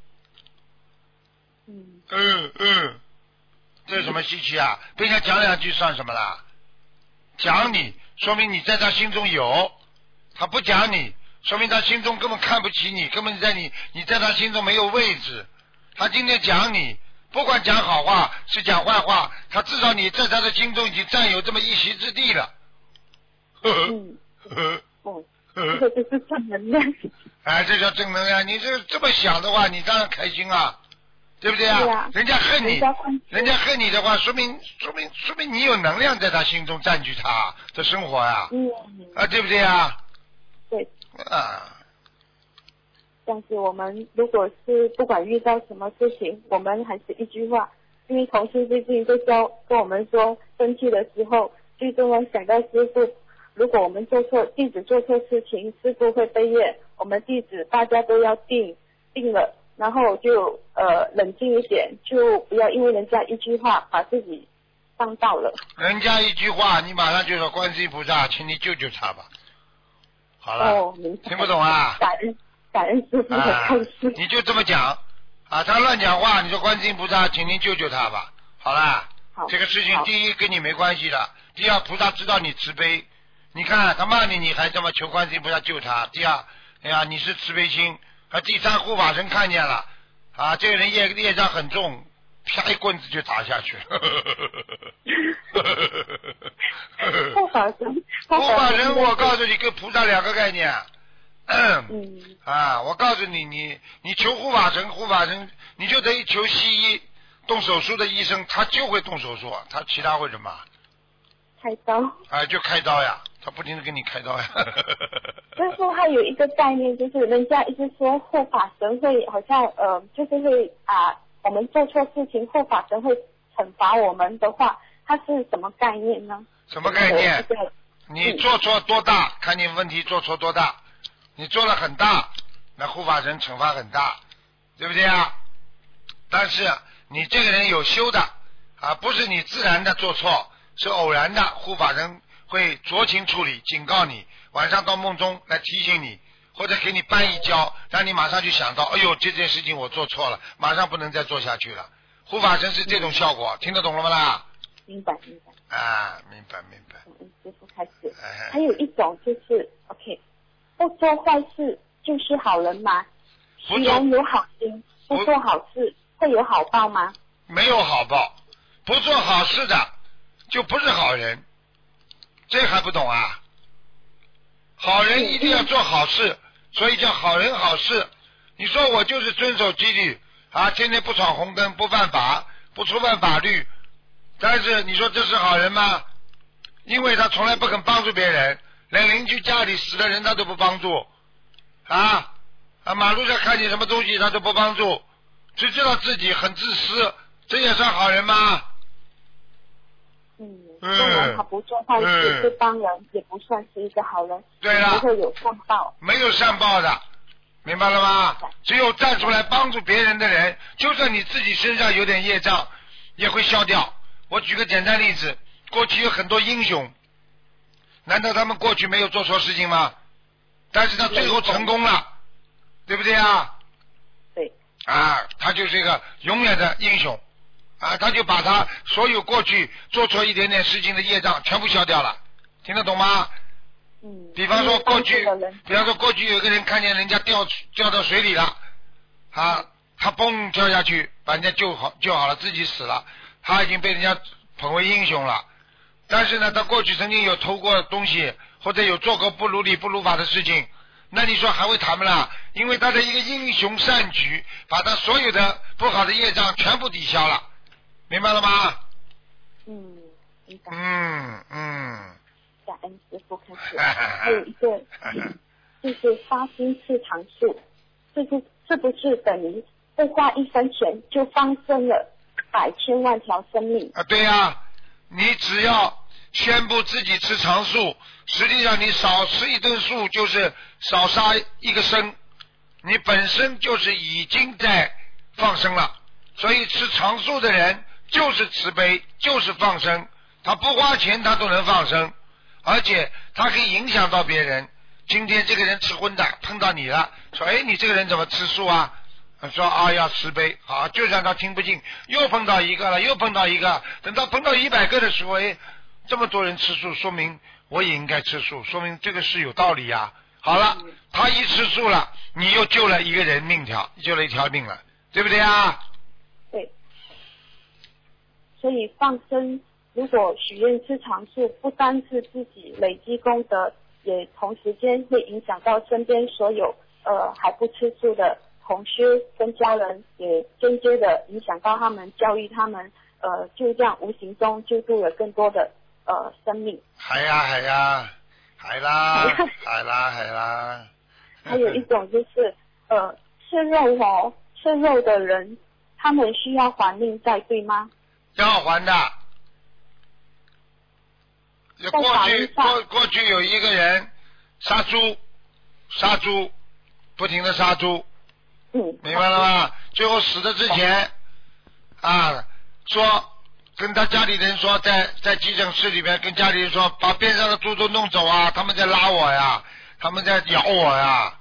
嗯嗯嗯，这有什么稀奇啊？被人家讲两句算什么啦？讲你，说明你在他心中有；他不讲你，说明他心中根本看不起你，根本在你你在他心中没有位置。他今天讲你，不管讲好话是讲坏话，他至少你在他的心中已经占有这么一席之地了。 嗯，哦，这个就是正能量。 哎，这叫正能量。你这这么想的话，你当然开心啊，对不对啊？ 对啊， 人家恨你，人家恨你的话，说明说明说明你有能量在他心中占据他的生活呀、啊。 嗯。 啊，对不对啊？ 对。 啊。 但是我们如果是不管遇到什么事情，我们还是一句话，因为同事最近就教跟我们说，生气的时候最重要想到师父。如果我们做错弟子做错事情，师父会背业，我们弟子大家都要定定了，然后就呃冷静一点，就不要因为人家一句话把自己伤到了。 人家一句话，你马上就说观世音菩萨，请你救救他吧。好了， 哦，明白。 听不懂啊？ 感恩感恩师父的开示、 啊。你就这么讲啊？他乱讲话，你说观世音菩萨，请您救救他吧。好了， 好， 这个事情第一跟你没关系的，第二菩萨知道你慈悲。你看他骂你，你还这么求观世音菩萨救他。第二，哎呀，你是慈悲心。啊，第三，护法神看见了，啊，这个人业业障很重，啪一棍子就打下去了。 护法神， 护法神，我告诉你，跟菩萨两个概念。 嗯。 啊，我告诉你，你你求护法神，护法神，你就等于求西医动手术的医生，他就会动手术，他其他会什么？ 开刀。 啊，就开刀呀。他不停的给你开刀呀。 但是还有一个概念，就是人家一直说护法神会好像呃，就是会啊，我们做错事情，护法神会惩罚我们的话，它是什么概念呢？ 什么概念？你做错多大，嗯、看你问题做错多大，你做了很大，那护法神惩罚很大，对不对啊？但是你这个人有修的啊，不是你自然的做错，是偶然的，护法神会酌情处理，警告你，晚上到梦中来提醒你，或者给你搬一跤，让你马上就想到，哎呦，这件事情我做错了，马上不能再做下去了。护法神是这种效果，嗯、听得懂了吗啦？ 明白明白。 啊，明白明白。 嗯，师父开始。 哎、 还有一种就是 ，OK， 不做坏事就是好人吗？虽然有好心，不做好事会有好报吗？ 没有好报，不做好事的就不是好人。这还不懂啊？好人一定要做好事，所以叫好人好事。你说我就是遵守纪律啊，天天不闯红灯，不犯法，不触犯法律，但是你说这是好人吗？因为他从来不肯帮助别人，连邻居家里死的人他都不帮助啊啊！马路上看见什么东西他都不帮助，只知道自己很自私，这也算好人吗？ 嗯，当然他不做坏事，对帮人也不算是一个好人。 对了， 不会有善报。 没有善报的，明白了吗？只有站出来帮助别人的人，就算你自己身上有点业障，也会消掉。我举个简单例子，过去有很多英雄，难道他们过去没有做错事情吗？但是他最后成功了，对不对啊？ 对。 啊，他就是一个永远的英雄。啊，他就把他所有过去做错一点点事情的业障全部消掉了，听得懂吗？ 嗯。 比方说过去，比方说过去有一个人看见人家掉掉到水里了，啊，他嘣跳下去把人家救好救好了，自己死了，他已经被人家捧为英雄了。但是呢，他过去曾经有偷过东西，或者有做过不如理不如法的事情， 那你说还会谈不啦？因为他的一个英雄善举，把他所有的不好的业障全部抵消了，明白了吗？ 嗯，明白。 嗯嗯。 感恩师父开始。还有一个就是发心吃长素，是不是不是等于不花一分钱就放生了百千万条生命？ 啊，对呀、啊，你只要宣布自己吃长素，实际上你少吃一顿素就是少杀一个生，你本身就是已经在放生了。所以吃长素的人就是慈悲，就是放生，他不花钱他都能放生，而且他可以影响到别人。今天这个人吃荤的碰到你了，说哎你这个人怎么吃素啊？说啊要慈悲，好就让他听不进，又碰到一个了，又碰到一个，等到碰到一百个的时候，哎，这么多人吃素，说明我也应该吃素，说明这个是有道理呀、啊。好了，他一吃素了，你又救了一个人命条，救了一条命了，对不对啊？ 对。所以放生，如果许愿吃长素，不单是自己累积功德，也同时间会影响到身边所有呃还不吃素的同学跟家人，也间接的影响到他们，教育他们，呃，就这样无形中救助了更多的呃生命。 系啊系啊，系啦系啦系啦。 还有一种就是呃吃肉哦，吃肉的人，他们需要还命债对吗？ 要还的。过去过过去有一个人杀猪，杀猪，不停的杀猪。 嗯， 明白了吗？最后死的之前啊，说跟他家里人说，在在急诊室里面跟家里人说，把边上的猪都弄走啊，他们在拉我呀，他们在咬我呀。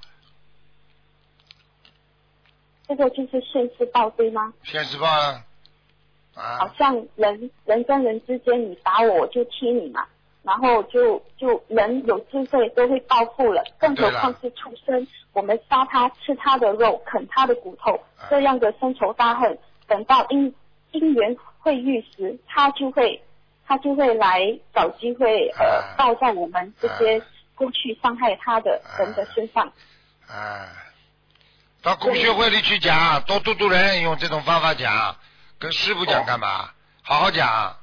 这个就是现世报对吗？ 现世报啊。 好像人人跟人之间，你打我我就踢你嘛，然后就就人有智慧都会报复了，更何况是畜生，我们杀他吃他的肉啃他的骨头，这样的深仇大恨，等到因因缘会遇时，他就会他就会来找机会呃报在我们这些过去伤害他的人的身上。 啊，到公学会里去讲，多度度人，用这种方法讲，跟师父讲干嘛？好好讲。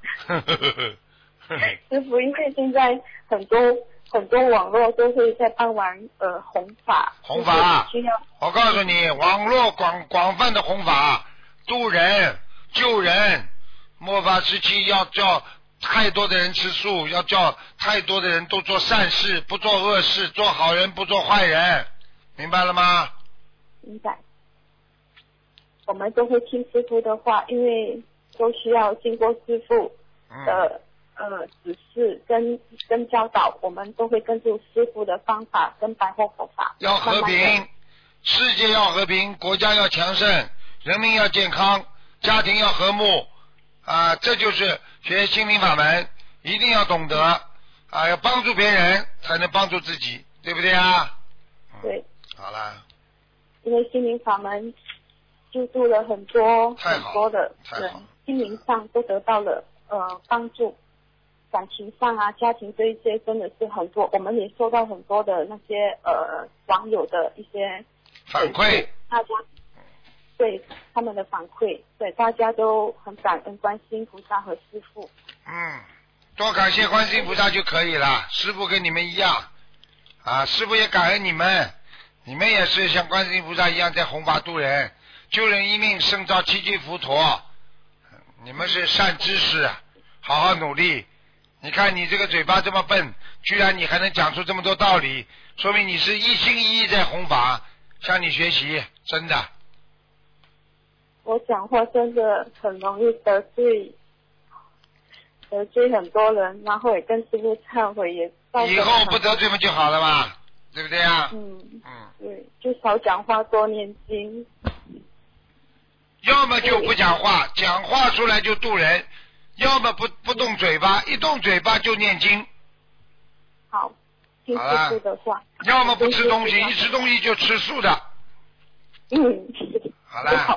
师父，因为现在很多很多网络都会在帮玩呃弘法， 弘法需要。 我告诉你，网络广广泛的弘法，度人救人，末法时期要叫太多的人吃素，要叫太多的人都做善事，不做恶事，做好人不做坏人，明白了吗？ 明白。我们都会听师父的话，因为都需要经过师父的、嗯、呃指示跟跟教导，我们都会跟住师父的方法跟白话佛法。 要和平，慢慢世界要和平，国家要强盛，人民要健康，家庭要和睦啊！这就是学心灵法门，一定要懂得啊，要帮助别人才能帮助自己，对不对啊？ 对。 好了。 因为心灵法门救助了很多很多的人，心灵上都得到了呃帮助，感情上啊、家庭这一些真的是很多，我们也收到很多的那些呃网友的一些反馈， 大家对他们的反馈，对大家都很感恩观世音菩萨和师父。 嗯，多感谢观世音菩萨就可以了，师父跟你们一样啊，师父也感恩你们，你们也是像观世音菩萨一样在弘法度人。救人一命胜造七级浮屠，你们是善知识，好好努力。你看你这个嘴巴这么笨，居然你还能讲出这么多道理，说明你是一心一意在弘法，向你学习，真的。 我讲话真的很容易得罪得罪很多人，然后也跟师父忏悔，也以后不得罪嘛就好了嘛，对不对啊？ 嗯嗯，对，就少讲话，多念经。 要么就不讲话，讲话出来就渡人；要么不不动嘴巴，一动嘴巴就念经。 好，听师父的话。 要么不吃东西，一吃东西就吃素的。 嗯。 好了。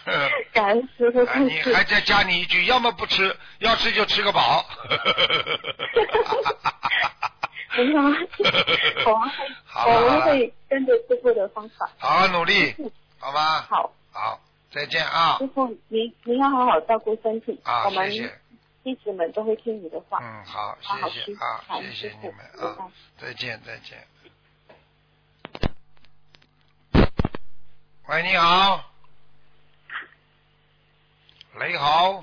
感恩师傅。 啊，你还再加你一句，要么不吃，要吃就吃个饱。 没有，好，我们会跟着师傅的方法， 好好努力，好吧？ 好， 好，再见啊！ 师傅，您您要好好照顾身体， 啊， 我们谢谢。 弟子们都会听你的话。 嗯，好，谢谢啊，谢谢你们啊，再见再见。喂，你好，雷豪。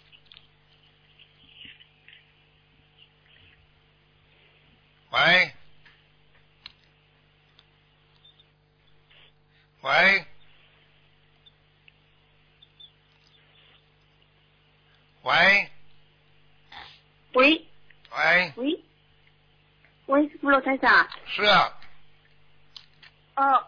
喂，喂，喂， 喂， 喂， 喂，喂，是罗台长。 是啊。 哦。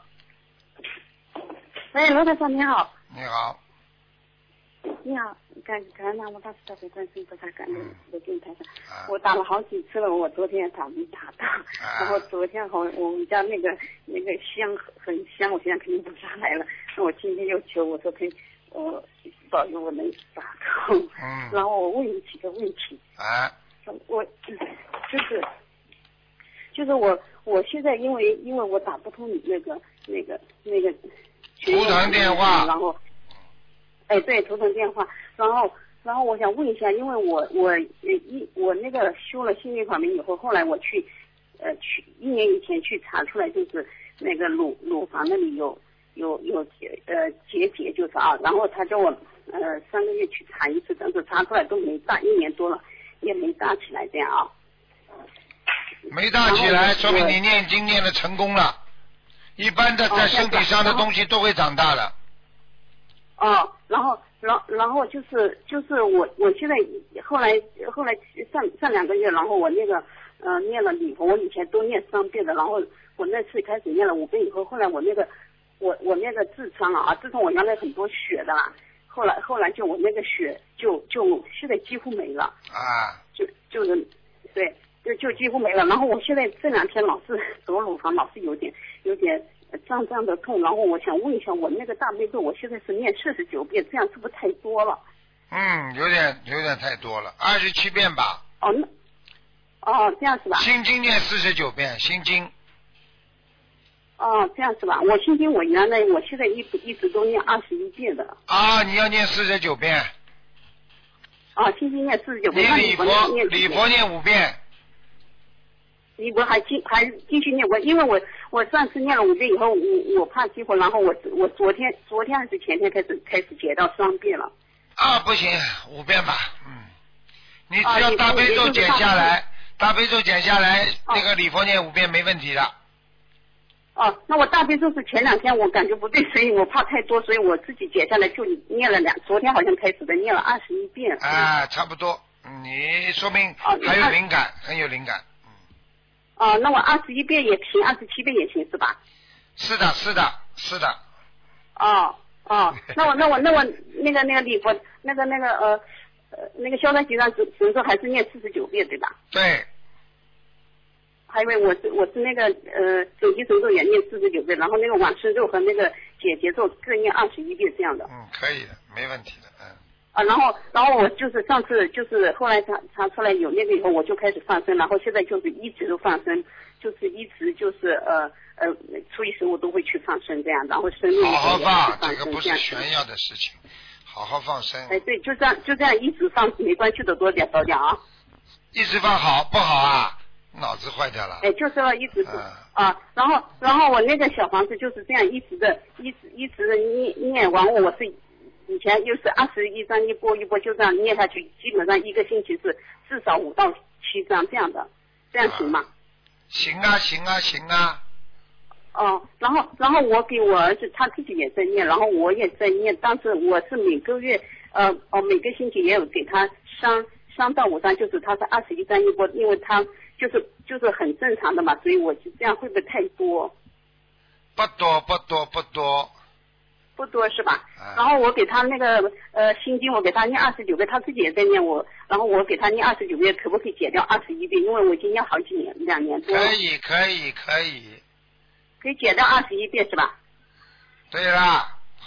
喂，罗台长你好。 你好。 你好，感感恩南无大慈大悲观世音菩萨，感恩这个电台上， 啊、 我打了好几次了，我昨天也打没打到，啊、然后昨天好我们家那个那个香很香，我现在肯定不下来了，那我今天又求我说可以，我保佑我能打通， 嗯， 然后我问你几个问题， 啊， 我就是就是我我现在因为因为我打不通你那个那个那个图腾电话， 然后。哎，对，图腾电话，然后，然后我想问一下，因为我我一我那个修了心灵法门以后，后来我去，呃，去一年以前去查出来，就是那个乳乳房那里有有有呃结节，就是啊，然后他叫我呃三个月去查一次，但是查出来都没大，一年多了也没大起来，这样啊。 没大起来，说明你念经念的成功了。一般的在身体上的东西都会长大的。 哦，然后，然然后就是就是我我现在后来后来上上两个月，然后我那个呃念了礼佛，我以前都念三遍的，然后我那次开始念了五遍以后，后来我那个我我那个痔疮了啊，自从我原来很多血的啦，后来后来就我那个血就就现在几乎没了啊， 就就是对就就几乎没了，然后我现在这两天老是左乳房老是有点有点。胀胀的痛，然后我想问一下，我那个大悲咒，我现在是念四十九遍，这样是不是太多了？ 嗯，有点有点太多了，二十七遍吧。 哦，那哦这样是吧？ 心经念四十九遍，心经。 哦，这样是吧？我心经我原来我现在一直一直都念二十一遍的。 啊，你要念四十九遍。 啊，心经念四十九遍， 你礼佛礼佛念五遍。 你我还继还继续念我，因为我我上次念了五遍以后，我我怕激活，然后我我昨天昨天还是前天开始开始解到三遍了。 啊，不行，五遍吧，嗯，你只要大悲咒减下来，大悲咒减下来，那个礼佛念五遍没问题的。 哦，那我大悲咒是前两天我感觉不对，所以我怕太多，所以我自己减下来就念了两，昨天好像开始的念了二十一遍。 啊，差不多，你说明还有灵感，很有灵感。 哦，那我二十一遍也行，二十七遍也行是吧？ 是的，是的，是的。 哦哦，那我那我那我那个那个礼佛那个那个呃呃那个消灾吉祥神神咒还是念四十九遍对吧？ 对。 还有我是我是那个呃准提神咒也念四十九遍，然后那个往生咒和那个解结咒各念二十一遍这样的。 嗯，可以的，没问题的，嗯。 啊，然后，然后我就是上次就是后来查查出来有那个以后，我就开始放生，然后现在就是一直都放生，就是一直就是呃呃初一十五都会去放生这样，然后生日好好放， 这个不是炫耀的事情，好好放生。 哎，对，就这样就这样一直放，没关系的，多点少点啊。 一直放好不好啊？脑子坏掉了。 哎，就是要一直嗯、 啊，然后然后我那个小房子就是这样一直的，一直一直的念念完我我是。以前又是二十一张一波一波就这样念下去，基本上一个星期是至少五到七张这样的，这样行吗？ 啊行啊行啊行啊。 哦，然后然后我给我儿子他自己也在念，然后我也在念，但是我是每个月呃哦每个星期也有给他三三到五张，就是他是二十一张一波，因为他就是就是很正常的嘛，所以我就这样会不会太多？ 不多不多不多。 不多是吧？ 啊、 然后我给他那个呃心经，我给他念二十九遍，他自己也在念我，然后我给他念二十九遍，可不可以减掉二十一遍？因为我已经念好几年，两年多了。 可以可以可以。 可以减掉二十一遍是吧？ 对啦，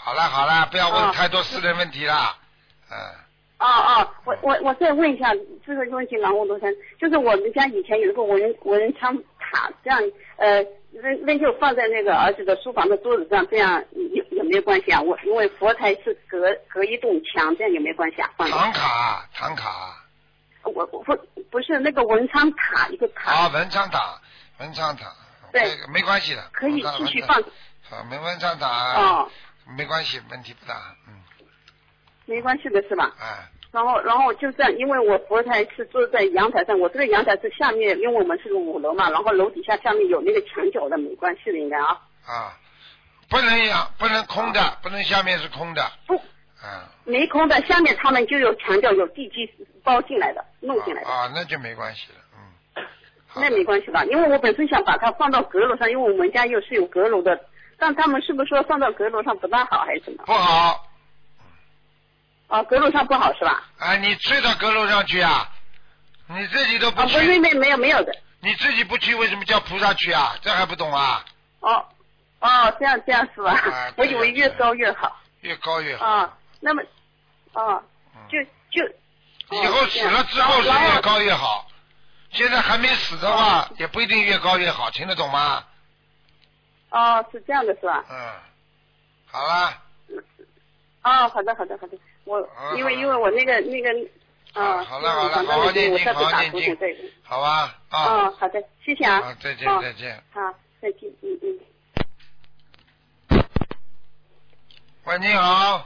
好了好了，不要问太多私人问题了。嗯。 哦哦，我我我再问一下这个问题，然后罗山，就是我们家以前有一个文文昌塔，这样呃那那就放在那个儿子的书房的桌子上，这样有有没有关系啊？我因为佛台是隔隔一栋墙，这样有没有关系啊？ 唐卡唐卡。 我我不不是那个文昌塔一个塔。 啊，文昌塔文昌塔。 对， 没关系的。 可以继续放。 啊，没文昌塔。 哦。 没关系，问题不大，嗯。 没关系的是吧？ 哎。 然后，然后就这样，因为我佛台是坐在阳台上，我这个阳台是下面，因为我们是个五楼嘛，然后楼底下下面有那个墙角的，没关系的，应该啊。 啊，不能阳，不能空的，不能下面是空的。 不。 啊。没空的，下面他们就有墙角，有地基包进来的，弄进来的。 啊，那就没关系了，嗯。 那没关系吧？因为我本身想把它放到阁楼上，因为我们家又是有阁楼的，但他们是不是说放到阁楼上不大好，还是什么？ 不好。 啊，阁楼上不好是吧？ 啊，你睡到阁楼上去啊？你自己都不去？ 啊，没没没有没有的。 你自己不去，为什么叫菩萨去啊？这还不懂啊？ 哦哦，这样这样是吧？啊、我以为越高越好。 越高越好。 啊，那么，哦，就就。 以后死了之后是越高越好，现在还没死的话，也不一定越高越好，听得懂吗？ 哦，是这样的是吧？ 嗯，好了。 哦，好的好的好的。我因为因为我那个那个啊， 好了好了，好好念经，好好念经，好吧啊。 哦，好的，谢谢啊。 啊，再见再见。 好，再见，嗯嗯。喂，你好。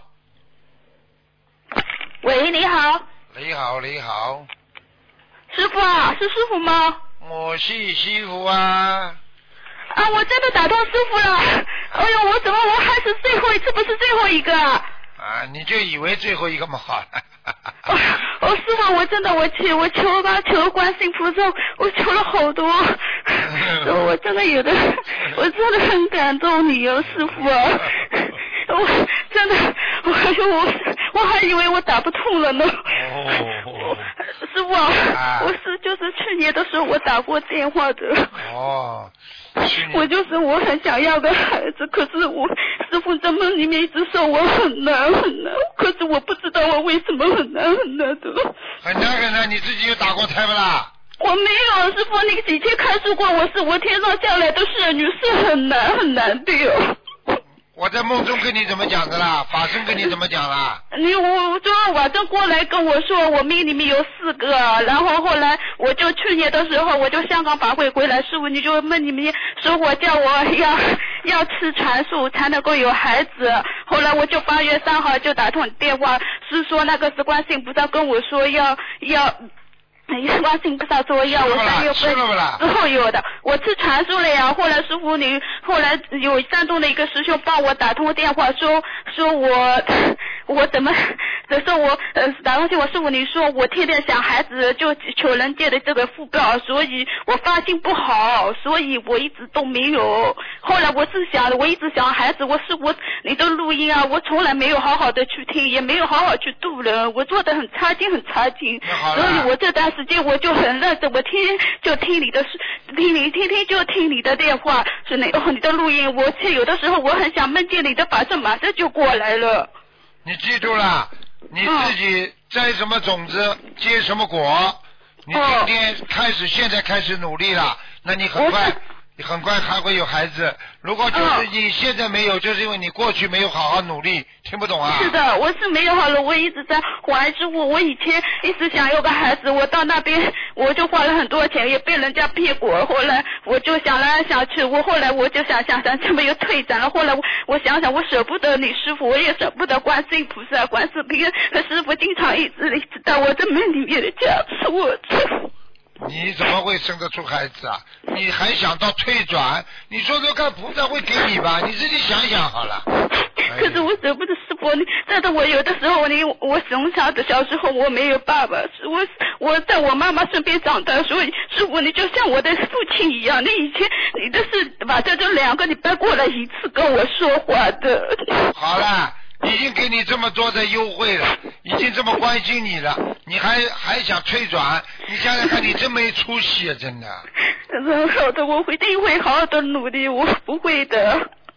喂，你好。 你好，你好。 师傅啊，是师傅吗？ 我是师傅啊。 啊，我真的打通师傅了。哎呦，我怎么我还是最后一次，不是最后一个啊？ 啊，你就以为最后一个嘛好了。 哦，哦，师傅，我真的我求我求吧求观世音菩萨，我求了好多，我真的有的，我真的很感动你哦，师傅啊，我真的，我还我我还以为我打不通了呢。哦。师傅啊，啊我是就是去年的时候我打过电话的。 哦。 我就是我很想要个孩子，可是我师傅在梦里面一直说我很难很难，可是我不知道我为什么很难很难的。 很难很难，你自己有打过胎不啦？ 我没有，师傅，你以前看书过，我是我天上下来的圣女，是很难很难的哟。 我在梦中跟你怎么讲的啦？法身跟你怎么讲啦？ 你我昨天晚上过来跟我说，我命里面有四个，然后后来我就去年的时候，我就香港法会回来，师傅你就梦里面说我叫我要要吃传素才能够有孩子，后来我就八月三号就打通电话，是说那个是观世音菩萨跟我说要要。哎呀，观世音菩萨说要我三月份之后有的，我吃传输了呀。后来师傅你后来有山东的一个师兄帮我打通电话说说我我怎么说我呃打通电话师傅你说我天天想孩子就求人界的这个福报，所以我发心不好，所以我一直都没有。后来我是想我一直想孩子，我是我你的录音啊，我从来没有好好的去听，也没有好好去度人，我做的很差劲很差劲，所以我这段时间我就很认真，我天天就听你的听你天天就听你的电话，是那哦你的录音，我且有的时候我很想梦见你的法身马上就过来了。 你记住了，你自己栽什么种子结什么果，你今天开始现在开始努力了，那你很快你很快还会有孩子。如果就是你现在没有，就是因为你过去没有好好努力，听不懂啊？ 是的，我是没有好了，我一直在还师傅，我以前一直想有个孩子，我到那边我就花了很多钱，也被人家骗过，后来我就想来想去，我后来我就想想想怎么又退展了，后来我我想想我舍不得你师傅，我也舍不得观世音菩萨、观世平安，可师傅经常一直一直到我的梦里面的加持我。 你怎么会生得出孩子啊？你还想到退转？你说说看，菩萨会给你吧？你自己想想好了。 可是我舍不得师傅，你真的我有的时候，你我从小的小时候我没有爸爸，我我在我妈妈身边长大，所以师傅你就像我的父亲一样，你以前你的是把这这两个礼拜过来一次跟我说话的。 好了。已经给你这么多的优惠了，已经这么关心你了，你还还想退转？你想想看，你真没出息啊！真的。 好的，我会一定会好好的努力，我不会的。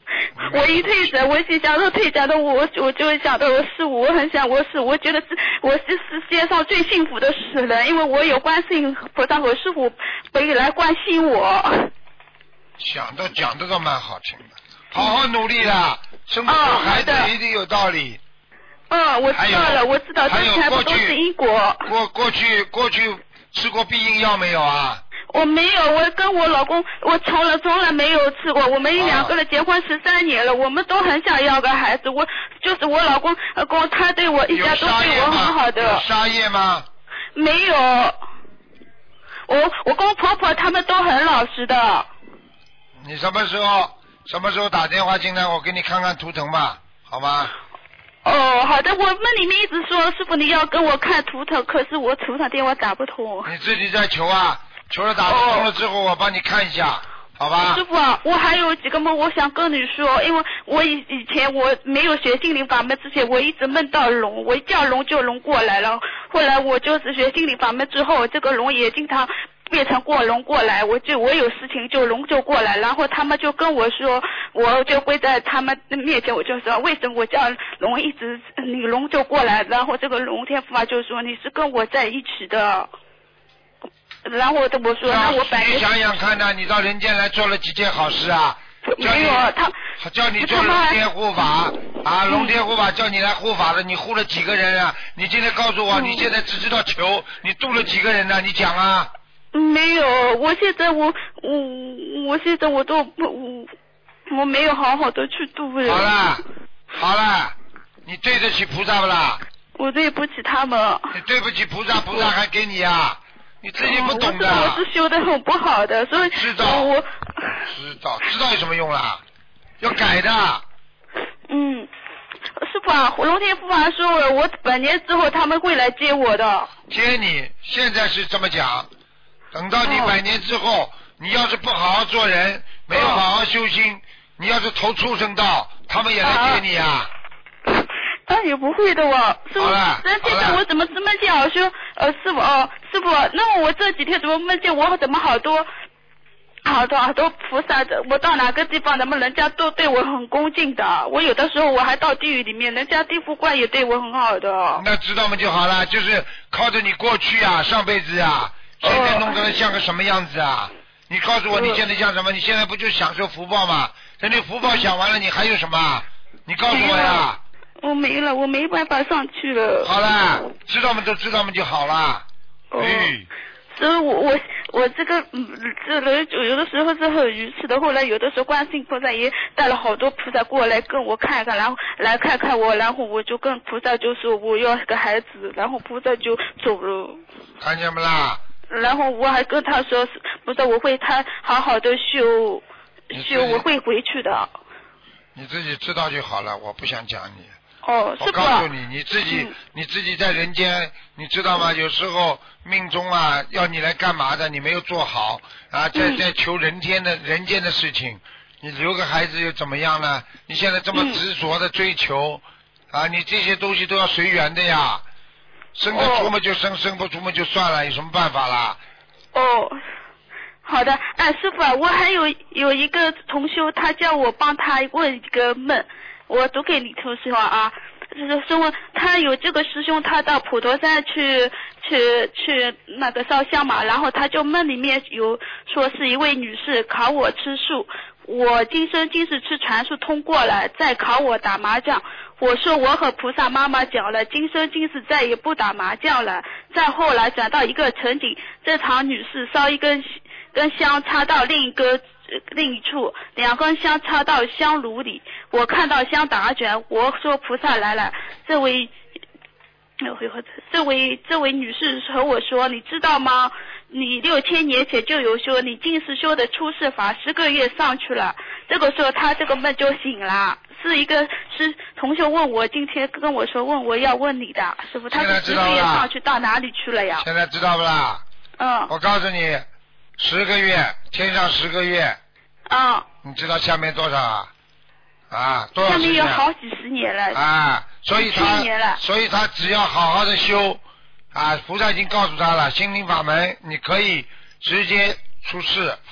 我一退诊，我心想说退诊的我，我就会想到我师傅，我很想我师，我觉得是我是世界上最幸福的死人，因为我有观世音菩萨和师傅回来关心我。 想都讲的都蛮好听的，好好努力啦，生不出孩子一定有道理。 嗯，我知道了，我知道，这全部都是因果。 过过去过去吃过避孕药没有啊？ 我没有，我跟我老公，我从来从来没有吃过。我们两个人结婚十三年了，我们都很想要个孩子。我就是我老公，呃，公他对我一家都对我很好的。 有杀业吗？ 没有，我我公婆婆他们都很老实的。 你什么时候什么时候打电话进来，我给你看看图腾吧，好吗？ 哦，好的，我们里面一直说师傅你要跟我看图腾，可是我图腾电话打不通。 你自己在求啊，求了打不通了之后，我帮你看一下，好吧？ 师傅啊，我还有几个梦，我想跟你说，因为我以以前我没有学心灵法门之前，我一直梦到龙，我一叫龙就龙过来了。后来我就是学心灵法门之后，这个龙也经常变成过龙过来，我就我有事情就龙就过来，然后他们就跟我说，我就会在他们面前我就说为什么我叫龙一直你龙就过来，然后这个龙天父啊就说你是跟我在一起的，然后我说那我本来你想想看呐、啊，你到人间来做了几件好事啊？ 没有他叫你做龙天护法啊，龙天护法叫你来护法的，你护了几个人啊？你今天告诉我，你现在只知道求，你度了几个人呢、啊？你讲啊。 没有，我现在我我我现在我都不我我没有好好的去度人。 好了好了，你对得起菩萨不啦？ 我对不起他们。 你对不起菩萨，菩萨还给你啊？你自己不懂的。 我是修的很不好的，所以知道我知道知道有什么用啦？要改的。 嗯，师傅啊，龙天父啊说了，我百年之后他们会来接我的。 接你，现在是这么讲。等到你百年之后、哦，你要是不好好做人，没有好好修心，哦、你要是投畜生道，他们也来接你啊。 那也不会的哦，师傅。那现在我怎么这么见我说，呃，师傅哦，师傅，那么我这几天怎么梦见我怎么好多好多好多菩萨的，我到哪个地方，咱们人家都对我很恭敬的。我有的时候我还到地狱里面，人家地府官也对我很好的。 那知道吗就好了，就是靠着你过去啊，上辈子啊。现在弄得像个什么样子啊？你告诉我你现在像什么？你现在不就享受福报吗？等你福报享完了，你还有什么？你告诉我呀。 我没了，我没办法上去了。 好了，知道吗？都知道吗就好了。 哦。嗯、所以我我我这个嗯，这人有的时候是很愚痴的。后来有的时候观世音菩萨也带了好多菩萨过来跟我看看，然后来看看我，然后我就跟菩萨就说我要个孩子，然后菩萨就走了。 看见不啦？ 然后我还跟他说，不是我会他好好的修修，我会回去的。 你自己知道就好了，我不想讲你。 哦，是吧？ 我告诉你，你自己、嗯、你自己在人间，你知道吗？有时候命中啊，要你来干嘛的，你没有做好啊，在在求人间的、嗯、人间的事情，你留个孩子又怎么样呢？你现在这么执着的追求、嗯、啊，你这些东西都要随缘的呀。生得出嘛就生，生不出嘛就算了，有什么办法啦？ 哦，好的，哎，师傅啊，我还有有一个同修，他叫我帮他问一个梦，我读给你听师傅啊，就是说他有这个师兄，他到普陀山去去去那个烧香嘛，然后他就梦里面有说是一位女士考我吃素，我今生今世吃全素通过了，再考我打麻将。我说我和菩萨妈妈讲了，今生今世再也不打麻将了。再后来转到一个场景，这场女士烧一根根香插到另一个另一处，两根香插到香炉里，我看到香打卷，我说菩萨来了，这位这位这位女士和我说，你知道吗？你六千年前就有说你今世修的出世法，十个月上去了。这个时候他这个梦就醒了。是一个是同学问我，今天跟我说问我要问你的师傅，他是十个月上去到哪里去了呀？ 现在知道不啦？ 嗯。 我告诉你，十个月天上十个月。 嗯。 你知道下面多少啊？啊，多少时间？下面有好几十年了。 啊，所以他所以他只要好好的修啊，菩萨已经告诉他了，心灵法门你可以直接出世法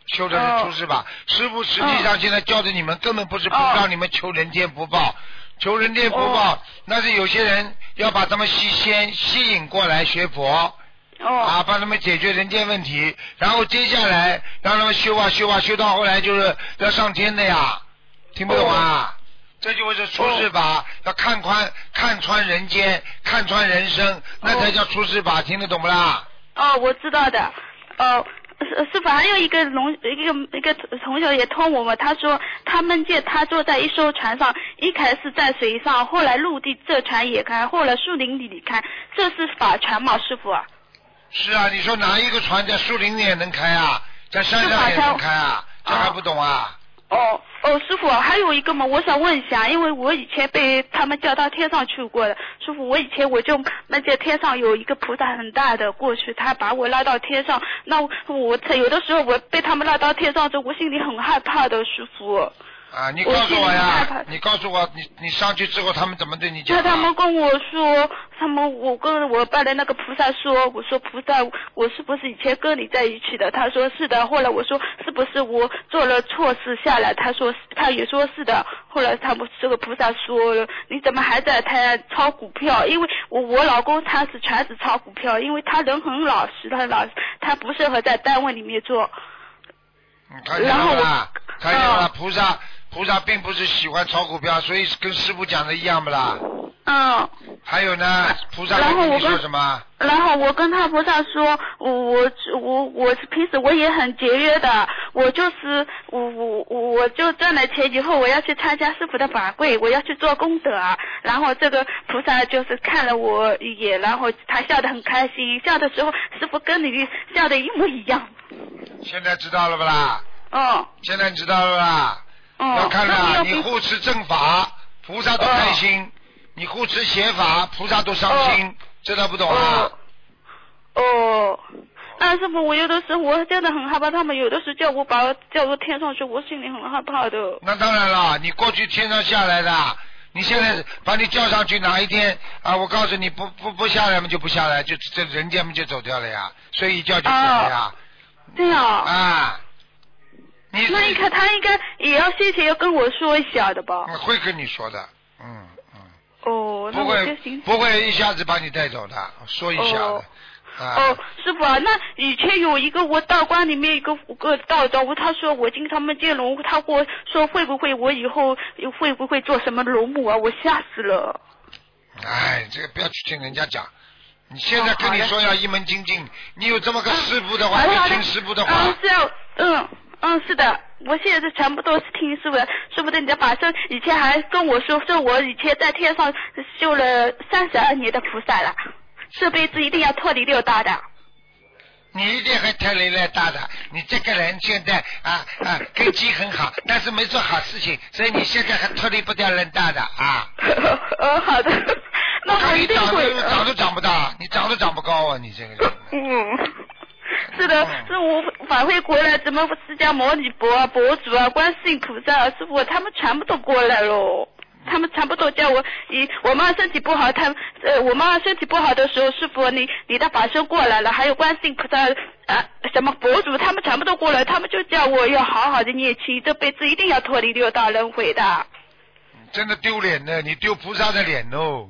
修的是出世法。师父实际上现在教的你们根本不是不让你们求人间福报，求人间福报那是有些人要把他们吸先吸引过来学佛。 哦， 啊，帮他们解决人间问题，然后接下来让他们修啊修啊修到后来就是要上天的呀，听不懂啊？哦、这就是出世法，哦、要看宽看穿人间，看穿人生，那才叫出世法，哦、听得懂不啦？ 哦，我知道的。哦，师师傅还有一个龙一个一个同学也通我们，他说他梦见他坐在一艘船上，一开始在水上，后来陆地这船也开，后来树林里里开，这是法船吗，师傅啊？ 是啊，你说哪一个船在树林里也能开啊，在山上也能开啊，这还不懂啊？ 哦哦，师傅还有一个嘛，我想问一下，因为我以前被他们叫到天上去过的，师傅，我以前我就梦见天上有一个菩萨很大的过去，他把我拉到天上，那我有的时候我被他们拉到天上之后，我心里很害怕的，师傅。 啊，你告诉我呀！你告诉我，你你上去之后，他们怎么对你讲、啊？ 那他们跟我说，他们我跟我拜的那个菩萨说，我说菩萨，我是不是以前跟你在一起的？他说是的。后来我说是不是我做了错事下来？他说他也说是的。后来他们这个菩萨说了，你怎么还在他炒股票？因为我我老公他是全是炒股票，因为他人很老实，他老实，他不适合在单位里面做。 嗯，看见了吧？看见了，菩萨。菩萨并不是喜欢炒股票，所以跟师父讲的一样不啦？ 嗯。 还有呢，菩萨跟你说什么？ 然后我跟他菩萨说，我我我我平时我也很节约的，我就是我我我就赚了钱以后，我要去参加师父的法会，我要去做功德。然后这个菩萨就是看了我一眼，然后他笑得很开心，笑的时候师父跟你笑的一模一样。 现在知道了不啦？ 嗯。 现在你知道了吧？ 哦、 要看了，你护持正法，菩萨都开心； 哦、 你护持邪法，菩萨都伤心，哦、这都不懂啊？ 哦，哦那师傅，我有的时候我真的很害怕，他们有的时候叫我把叫我天上去，我心里很害怕的。 那当然了，你过去天上下来的，你现在把你叫上去，哪一天啊？我告诉你，不不不下来嘛，就不下来，就这人间嘛就走掉了呀，睡一觉就走了呀。 对呀。 啊。 那应该他应该也要谢谢要跟我说一下的吧？ 会跟你说的，嗯嗯。 哦，那不会不会一下子把你带走的，说一下的。 哦，啊、哦师傅啊，那以前有一个我道观里面一个个道长，他说我经常梦见龙，他跟我说会不会我以后会不会做什么龙母啊？我吓死了。 哎，这个不要去听人家讲。你现在跟你说要一门精进，哦、你有这么个师傅的话，你、啊、听师傅的话。 嗯，是啊，嗯。嗯，是的，我现在全部都是听师傅的，师傅的你的法身以前还跟我说，说我以前在天上修了三十二年的菩萨了，这辈子一定要脱离六道的。 你一定会脱离六道的，你这个人现在啊啊根基很好，但是没做好事情，所以你现在还脱离不掉六道的啊。 呃，好的，那我一定会。 你长都长不大，你长都长不高啊，你这个人。 嗯。是的，是我法会过来，怎么释迦牟尼佛啊、佛祖啊、观世音菩萨啊、师傅他们全部都过来了，他们全部都叫我，以我妈身体不好，他呃我妈身体不好的时候，师傅你你的法身过来了，还有观世音菩萨啊什么佛祖，他们全部都过来，他们就叫我要好好的念经，这辈子一定要脱离六道轮回的。 真的丢脸呢，你丢菩萨的脸哦。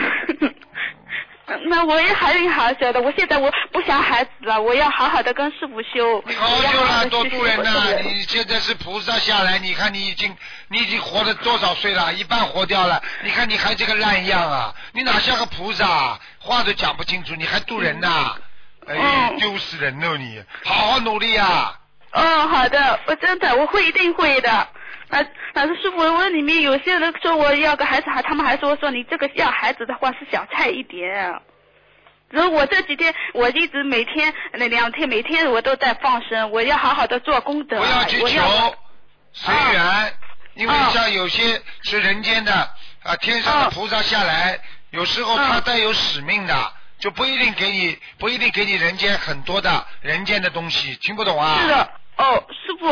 那我也还有好学的，我现在我不想孩子了，我要好好的跟师傅修。 你好好修了，多度人呐！你现在是菩萨下来，你看你已经你已经活了多少岁了？一半活掉了，你看你还这个烂样啊！你哪像个菩萨，话都讲不清楚，你还度人呐？嗯、哎，丢死人了你！好好努力啊！ 嗯，好的，我真的我会一定会的。那那是师傅，我里面有些人说我要个孩子，他们还说说你这个要孩子的话是小菜一碟。然后我这几天我一直每天那两天每天我都在放生，我要好好的做功德。 不要去求，随缘、啊，因为像有些是人间的啊，天上的菩萨下来，有时候他带有使命的，就不一定给你不一定给你人间很多的人间的东西，听不懂啊？ 是的。哦，师傅，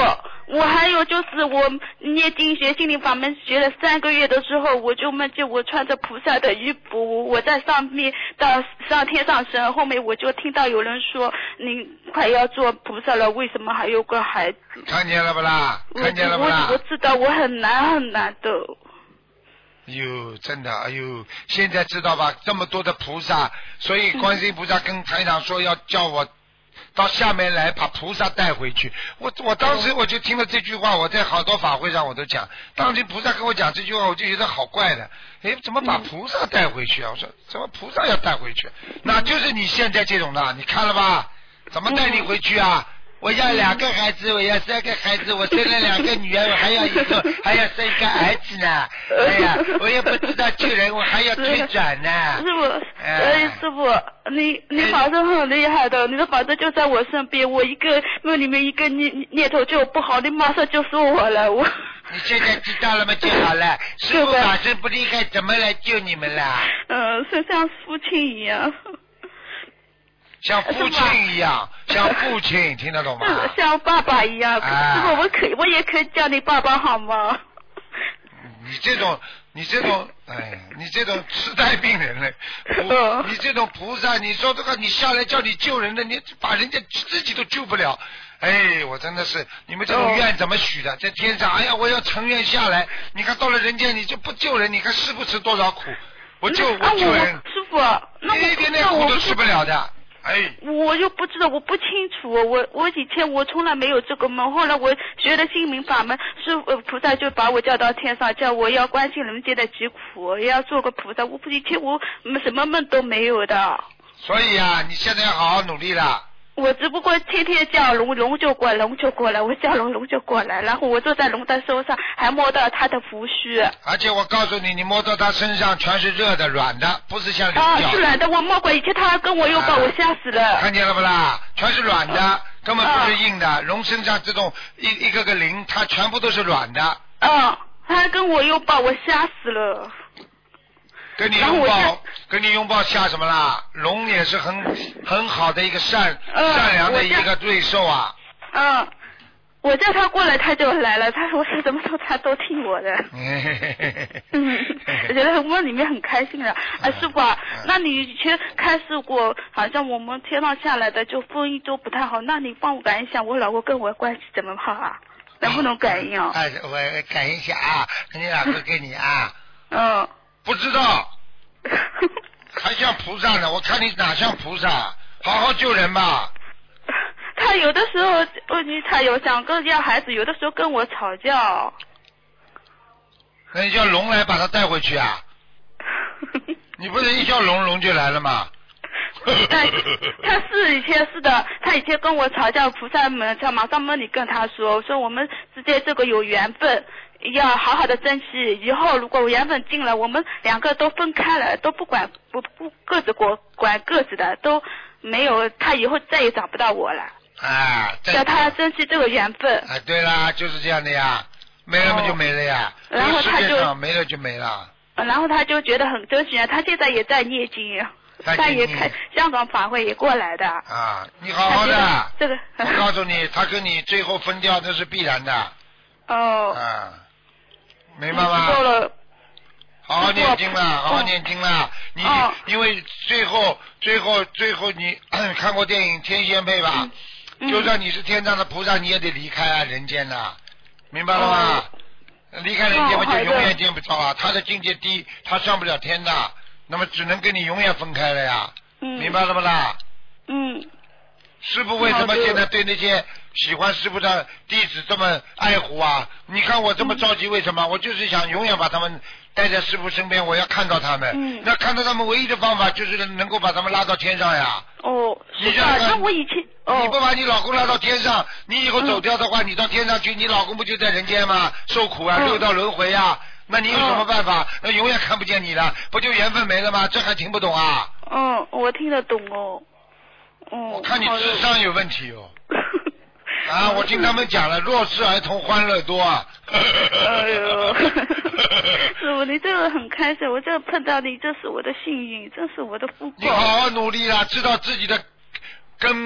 我还有就是我念经学心灵法门学了三个月的时候，我就梦见我穿着菩萨的衣服，我在上面到上天上升，后面我就听到有人说你快要做菩萨了，为什么还有个孩子？ 看见了不啦？看见了不啦？ 我我知道我很难很难的。 哟，真的，哎呦，现在知道吧？这么多的菩萨，所以观世音菩萨跟台长说要叫我到下面来把菩萨带回去。我我当时我就听了这句话，我在好多法会上我都讲，当时菩萨跟我讲这句话，我就觉得好怪的。哎，怎么把菩萨带回去啊？我说怎么菩萨要带回去？那就是你现在这种的，你看了吧？怎么带你回去啊？我要两个孩子，我要三个孩子，我生了两个女儿，我还要一个，还要生一个儿子呢。哎呀，我也不知道救人，我还要推转呢。 师傅，哎，师傅，你你法身很厉害的，你的法身就在我身边，我一个梦里面一个念念头就不好，你马上就说我了，我。 你现在知道了吗？就好了。师傅法身不厉害，怎么来救你们啦？ 嗯，就像父亲一样。 像父亲一样，像父亲，听得懂吗？ 像爸爸一样， 啊、 师傅，我可以，我也可以叫你爸爸好吗？ 你这种，你这种，哎，你这种痴呆病人嘞，你这种菩萨，你说这个，你下来叫你救人的，你把人家自己都救不了。哎，我真的是，你们这种愿怎么许的？在天上，哎呀，我要成愿下来，你看到了人间，你就不救人，你看吃不吃多少苦？我救，我救人， 师傅，那你一点点苦都吃不了的。哎， 我又不知道，我不清楚。我我以前我从来没有这个梦，后来我学了心灵法门，是菩萨就把我叫到天上，叫我要关心人间的疾苦，也要做个菩萨。我以前我什么梦都没有的。 所以啊，你现在要好好努力了。 我只不过天天叫龙，龙就过来，龙就过来，我叫龙，龙就过来，然后我坐在龙的手上，还摸到他的胡须。 而且我告诉你，你摸到他身上全是热的、软的，不是像菱角。 啊，是软的，我摸过，以前他跟我拥抱，我吓死了。 啊、看见了不啦？全是软的，啊、根本不是硬的。龙、啊、身上这种一一个个鳞，它全部都是软的。 啊，他还跟我拥抱，我吓死了。 跟你拥抱，跟你拥抱吓什么啦？龙也是很很好的一个善、嗯、善良的一个对兽啊。 嗯，我叫他过来，他就来了。他说是什么时候他都听我的。嗯，我觉得梦里面很开心的。啊，师傅啊，嗯、那你以前开示过，好像我们天上下来的就婚姻都不太好，那你帮我感应一下，我老公跟我关系怎么好啊？能不能感应啊？ 哎，我感应一下啊，你老公跟你啊。 嗯。 不知道，还像菩萨呢？我看你哪像菩萨？好好救人吧。 他有的时候，问题他有想跟要孩子，有的时候跟我吵架。 那你叫龙来把他带回去啊？你不是一叫龙，龙就来了吗？ 他他是以前是的，他以前跟我吵架，菩萨们在马上梦里跟他说，说我们之间这个有缘分。要好好的珍惜，以后如果缘分尽了，我们两个都分开了，都不管不不各自管管各自的，都没有，他以后再也找不到我了。 啊， 叫他珍惜这个缘分。 啊，对啦，就是这样的呀，没了嘛就没了呀， 哦、然后他就没了就没了。 然后他就觉得很珍惜，他现在也在念经，他也开香港法会也过来的。 啊，你好好的， 这个我告诉你，他跟你最后分掉那是必然的。 哦。 啊。明白吗？ 够了， 好好念经了，好好念经了。你、哦、因为最后最后最后你看过电影《天仙配》吧？嗯、就算你是天上的菩萨，你也得离开啊人间呐，明白了吗？哦、离开人间嘛，就永远见不着啊。他的境界低，他上不了天的，那么只能跟你永远分开了呀。嗯、明白了不啦？ 嗯。 师父为什么现在对那些喜欢师父的弟子这么爱护啊？你看我这么着急，为什么？我就是想永远把他们带在师父身边，我要看到他们。嗯。那看到他们唯一的方法就是能够把他们拉到天上呀。 哦， 你想想， 那我以前、哦、 你不把你老公拉到天上，你以后走掉的话，嗯、你到天上去，你老公不就在人间吗？受苦啊，六道轮回啊。那你有什么办法？那永远看不见你了，不就缘分没了吗？这还听不懂啊？ 嗯，我听得懂哦。嗯， 我看你智商有问题哦。啊，我听他们讲了，弱势儿童欢乐多啊。 哎呦，师傅，你这个很开心，我这个碰到你，这是我的幸运，这是我的福报。 你好好努力啦，知道自己的根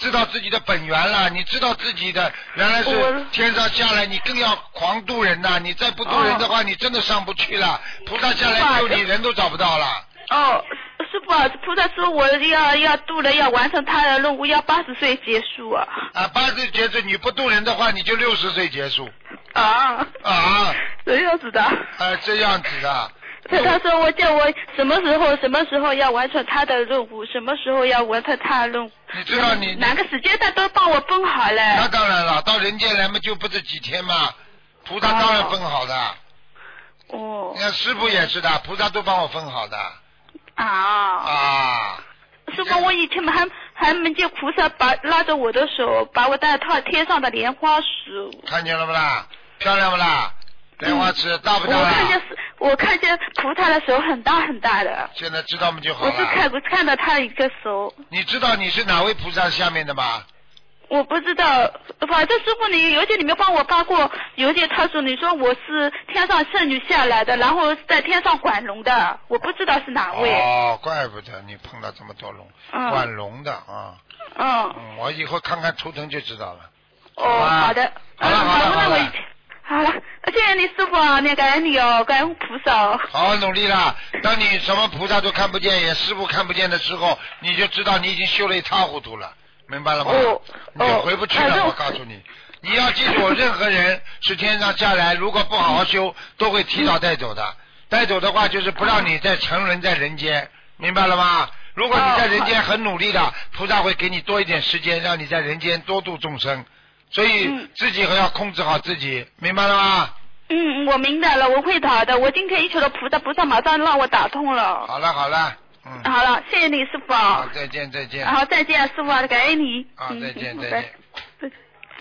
知道自己的本源了，你知道自己的原来是天上下来，你更要狂渡人呐！你再不渡人的话，哦、你真的上不去了。菩萨下来救你，人都找不到了。 哦，师傅，菩萨说我要要渡人，要完成他的任务，要八十岁结束啊。 啊，八十岁结束，你不渡人的话，你就六十岁结束。 啊啊， 这样子的。 啊，这样子的。 他说我叫我什么时候什么时候要完成他的任务，什么时候要完成他的任务。 你知道你哪个时间他都帮我分好了。 那当然了，到人间来嘛就不是几天嘛，菩萨当然分好的。 哦。 你看师父也是的，菩萨都帮我分好的。 啊。 啊。 师父，我以前还还没见菩萨把拉着我的手，把我带到天上的莲花树。 看见了不啦？漂亮不啦？莲花池、嗯、大不大？ 我看见我看见菩萨的手很大很大的。 现在知道吗就好了。 我是看看到他的一个手。 你知道你是哪位菩萨下面的吗？ 我不知道，反正师傅你邮件里面帮我发过邮件，他说你说我是天上圣女下来的，然后在天上管龙的，我不知道是哪位。 哦，怪不得你碰到这么多龙，嗯、管龙的啊。 嗯, 嗯。我以后看看图腾就知道了。 哦，好的。 好了好了好了。 好了，谢谢你师傅啊，你感恩你哦，感恩菩萨哦。 好好努力啦！当你什么菩萨都看不见，也师傅看不见的时候，你就知道你已经修了一塌糊涂了，明白了吗？ 哦。 你就回不去了，哦、我告诉你，你要记住，任何人是天上下来，如果不好好修，都会提早带走的。带走的话，就是不让你再沉沦在人间，明白了吗？如果你在人间很努力的，菩萨会给你多一点时间，让你在人间多度众生。所以自己还要控制好自己，明白了吗？ 嗯，我明白了，我会打的。我今天一求了菩萨，菩萨马上让我打通了。 好了好了，嗯。 好了，谢谢你师傅。 好，再见再见。 好，再见师傅，感恩你。 好，再见、嗯、再见。 对。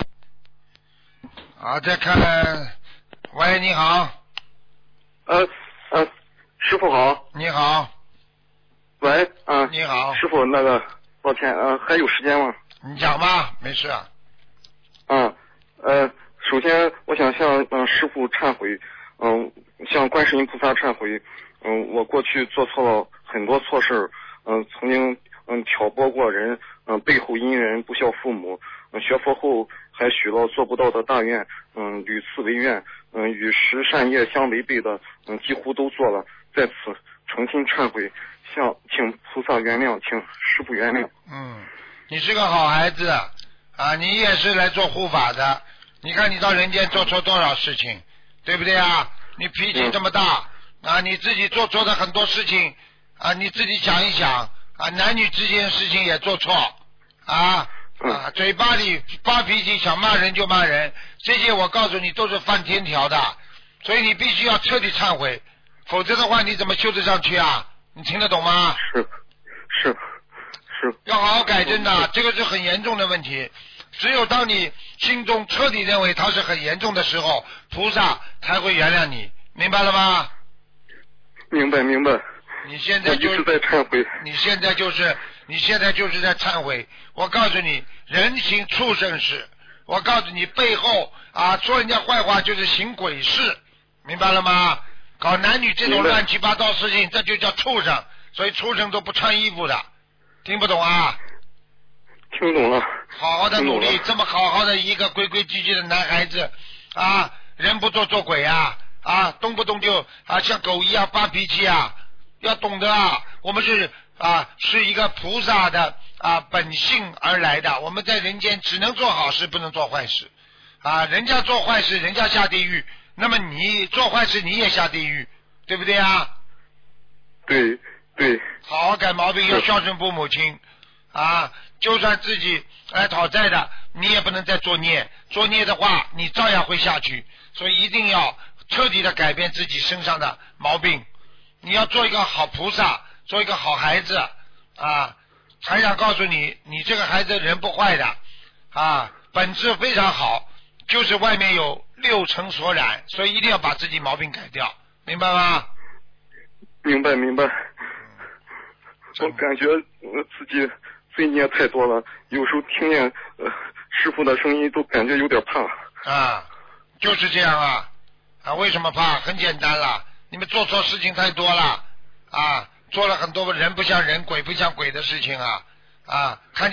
好，再看，喂，你好。 呃呃，师傅好。 你好。 喂，啊、呃。 你好。 师傅，那个，抱歉，呃，还有时间吗？ 你讲吧，没事啊。 嗯，呃，首先我想向嗯、呃、师父忏悔，嗯、呃，向观世音菩萨忏悔，嗯、呃，我过去做错了很多错事，嗯、呃，曾经嗯、呃、挑拨过人，嗯、呃，背后阴人，不孝父母，嗯、呃，学佛后还许了做不到的大愿，嗯、呃，屡次违愿，嗯、呃，与十善业相违背的，嗯、呃，几乎都做了，在此诚心忏悔，向请菩萨原谅，请师父原谅。 嗯，你是个好孩子。啊，你也是来做护法的，你看你到人间做错多少事情，对不对啊？你脾气这么大，啊，你自己做错的很多事情，啊，你自己想一想，啊，男女之间的事情也做错，啊啊，嘴巴里发脾气，想骂人就骂人，这些我告诉你都是犯天条的，所以你必须要彻底忏悔，否则的话你怎么修得上去啊？你听得懂吗？ 是是是， 要好好改正的，这个是很严重的问题。只有当你心中彻底认为它是很严重的时候，菩萨才会原谅你，明白了吗？ 明白明白。 你现在就一直在忏悔。 你现在就是你现在就是在忏悔。我告诉你，人行畜生事。我告诉你，背后啊说人家坏话就是行鬼事，明白了吗？搞男女这种乱七八糟事情，这就叫畜生。所以畜生都不穿衣服的，听不懂啊？ 听懂了。 好好的努力，这么好好的一个规规矩矩的男孩子啊，人不做做鬼啊啊，动不动就啊像狗一样发脾气啊，要懂得啊，我们是啊是一个菩萨的啊本性而来的，我们在人间只能做好事，不能做坏事啊，人家做坏事，人家下地狱，那么你做坏事你也下地狱，对不对啊？ 对对。 好好改毛病，要孝顺父母亲啊。就算自己来讨债的，你也不能再作孽，作孽的话你照样会下去，所以一定要彻底的改变自己身上的毛病，你要做一个好菩萨，做一个好孩子啊！台长告诉你，你这个孩子人不坏的啊，本质非常好，就是外面有六尘所染，所以一定要把自己毛病改掉，明白吗？ 明白明白。我感觉我自己罪孽太多了，有时候听见呃师父的声音都感觉有点怕。 啊，就是这样啊啊！为什么怕？很简单了，你们做错事情太多了啊，做了很多人不像人、鬼不像鬼的事情啊啊！看见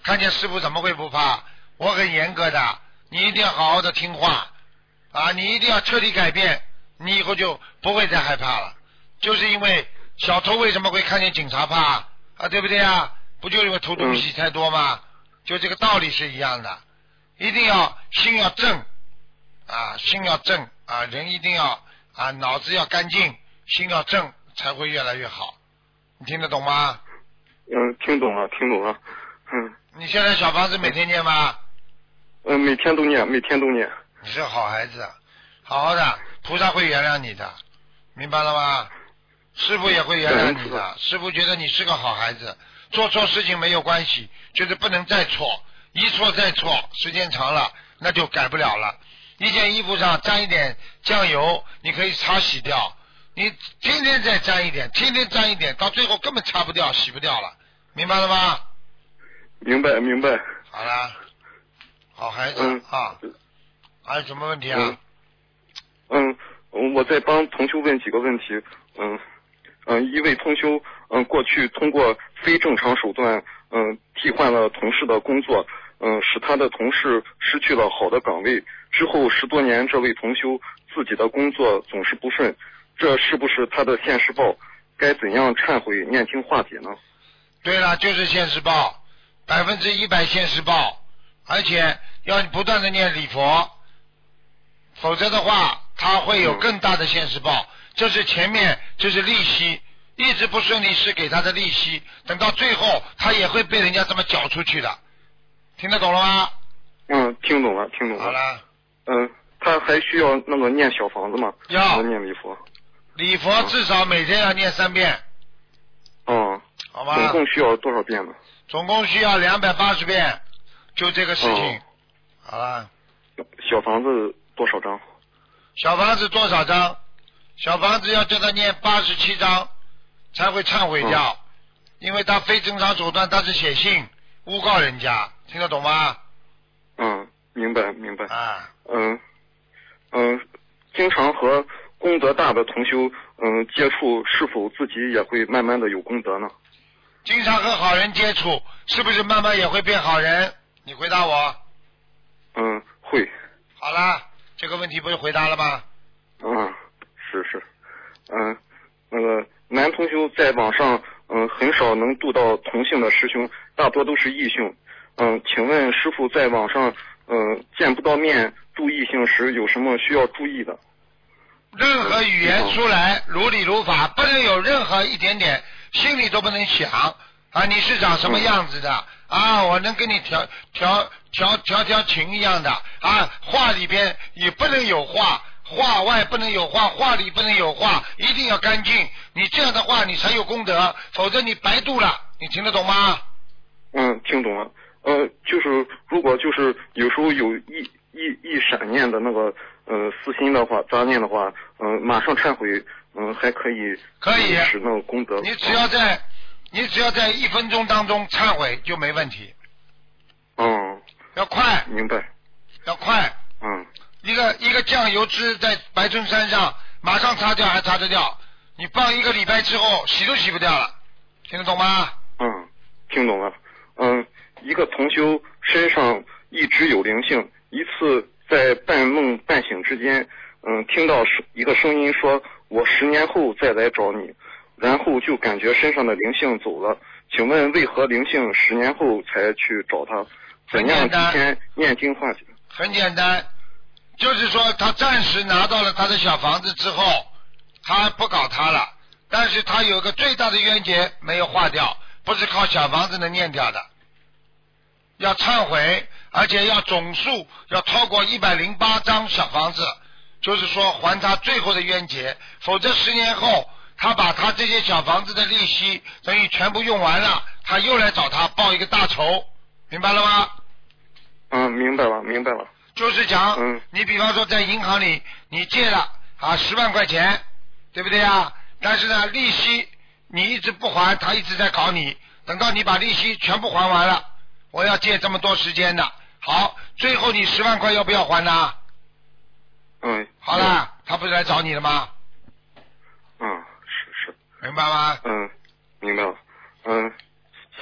看见师傅怎么会不怕？我很严格的，你一定要好好的听话啊！你一定要彻底改变，你以后就不会再害怕了。就是因为小偷为什么会看见警察怕啊？对不对啊？不就因为偷东西太多吗？就这个道理是一样的。一定要心要正啊，心要正啊，人一定要啊，脑子要干净，心要正，才会越来越好。你听得懂吗？ 嗯，听懂了，听懂了。嗯。 你现在小房子每天念吗？ 嗯，每天都念，每天都念。 你是好孩子，好好的，菩萨会原谅你的，明白了吗？师父也会原谅你的，师父觉得你是个好孩子，做错事情没有关系，就是不能再错。一错再错，时间长了那就改不了了。一件衣服上沾一点酱油，你可以擦洗掉，你天天再沾一点，天天沾一点，到最后根本擦不掉，洗不掉了，明白了吗？ 明白明白。 好了，好孩子、 嗯、 啊，还有什么问题啊？ 嗯，嗯我再帮同修问几个问题。嗯嗯，一位同修，嗯，过去通过非正常手段，嗯，替换了同事的工作。嗯，使他的同事失去了好的岗位。之后十多年，这位同修自己的工作总是不顺，这是不是他的现世报？该怎样忏悔念经化解呢？ 对了，就是现世报，百分之一百现世报，而且要不断的念礼佛，否则的话，他会有更大的现世报。嗯、这是前面就是利息，一直不顺利是给他的利息，等到最后他也会被人家这么缴出去的。听得懂了吗？ 嗯，听懂了，听懂了。 好了。 嗯，他还需要那个念小房子吗？ 要。 念礼佛。 礼佛至少每天要念三遍。 哦、嗯。 好吧。 总共需要多少遍呢？ 总共需要两百八十遍，就这个事情。 嗯、 好了。 小房子多少张？ 小房子多少张？小房子要叫他念八十七张，才会忏悔掉，嗯、因为他非正常手段，他是写信诬告人家，听得懂吗？ 嗯，明白明白。 啊， 嗯嗯，经常和功德大的同修嗯接触，是否自己也会慢慢的有功德呢？ 经常和好人接触，是不是慢慢也会变好人？你回答我。 嗯，会。 好啦，这个问题不是回答了吗？ 嗯，是是。嗯，那个男同修在网上嗯很少能度到同性的师兄，大多都是异性。嗯，请问师父在网上嗯见不到面度异性时有什么需要注意的？ 任何语言出来如理如法，不能有任何一点点心里都不能想啊，你是长什么样子的、嗯、啊？我能跟你调调调调调情一样的啊，话里边也不能有话，话外不能有话，话里不能有话，一定要干净。你这样的话你才有功德，否则你白度了。你听得懂吗？ 嗯，听懂了。呃，就是如果就是有时候有一一一闪念的那个呃私心的话，杂念的话，嗯、呃，马上忏悔，嗯、呃，还可以可以使那个功德。 你只要在、嗯、你只要在一分钟当中忏悔就没问题。 嗯， 要快。 明白。 要快。 嗯。 一个一个酱油汁在白衬衫上，马上擦掉还擦得掉，你放一个礼拜之后洗都洗不掉了，听得懂吗？ 嗯，听懂了。嗯，一个同修身上一直有灵性，一次在半梦半醒之间，嗯，听到一个声音说我十年后再来找你，然后就感觉身上的灵性走了。请问为何灵性十年后才去找他？怎样提前念经化解？ 很简单，就是说他暂时拿到了他的小房子之后，他不搞他了，但是他有个最大的冤结没有化掉，不是靠小房子能念掉的，要忏悔，而且要总数要超过一百零八张小房子，就是说还他最后的冤结，否则十年后他把他这些小房子的利息等于全部用完了，他又来找他报一个大仇，明白了吗？ 嗯，明白了，明白了。 就是讲， 嗯， 你比方说在银行里你借了啊十万块钱，对不对啊？但是呢，利息你一直不还，他一直在搞你，等到你把利息全部还完了，我要借这么多时间的，好，最后你十万块要不要还呢？ 嗯， 好了，他不是来找你了吗？ 嗯，是是， 明白吗？ 嗯，明白了。嗯，下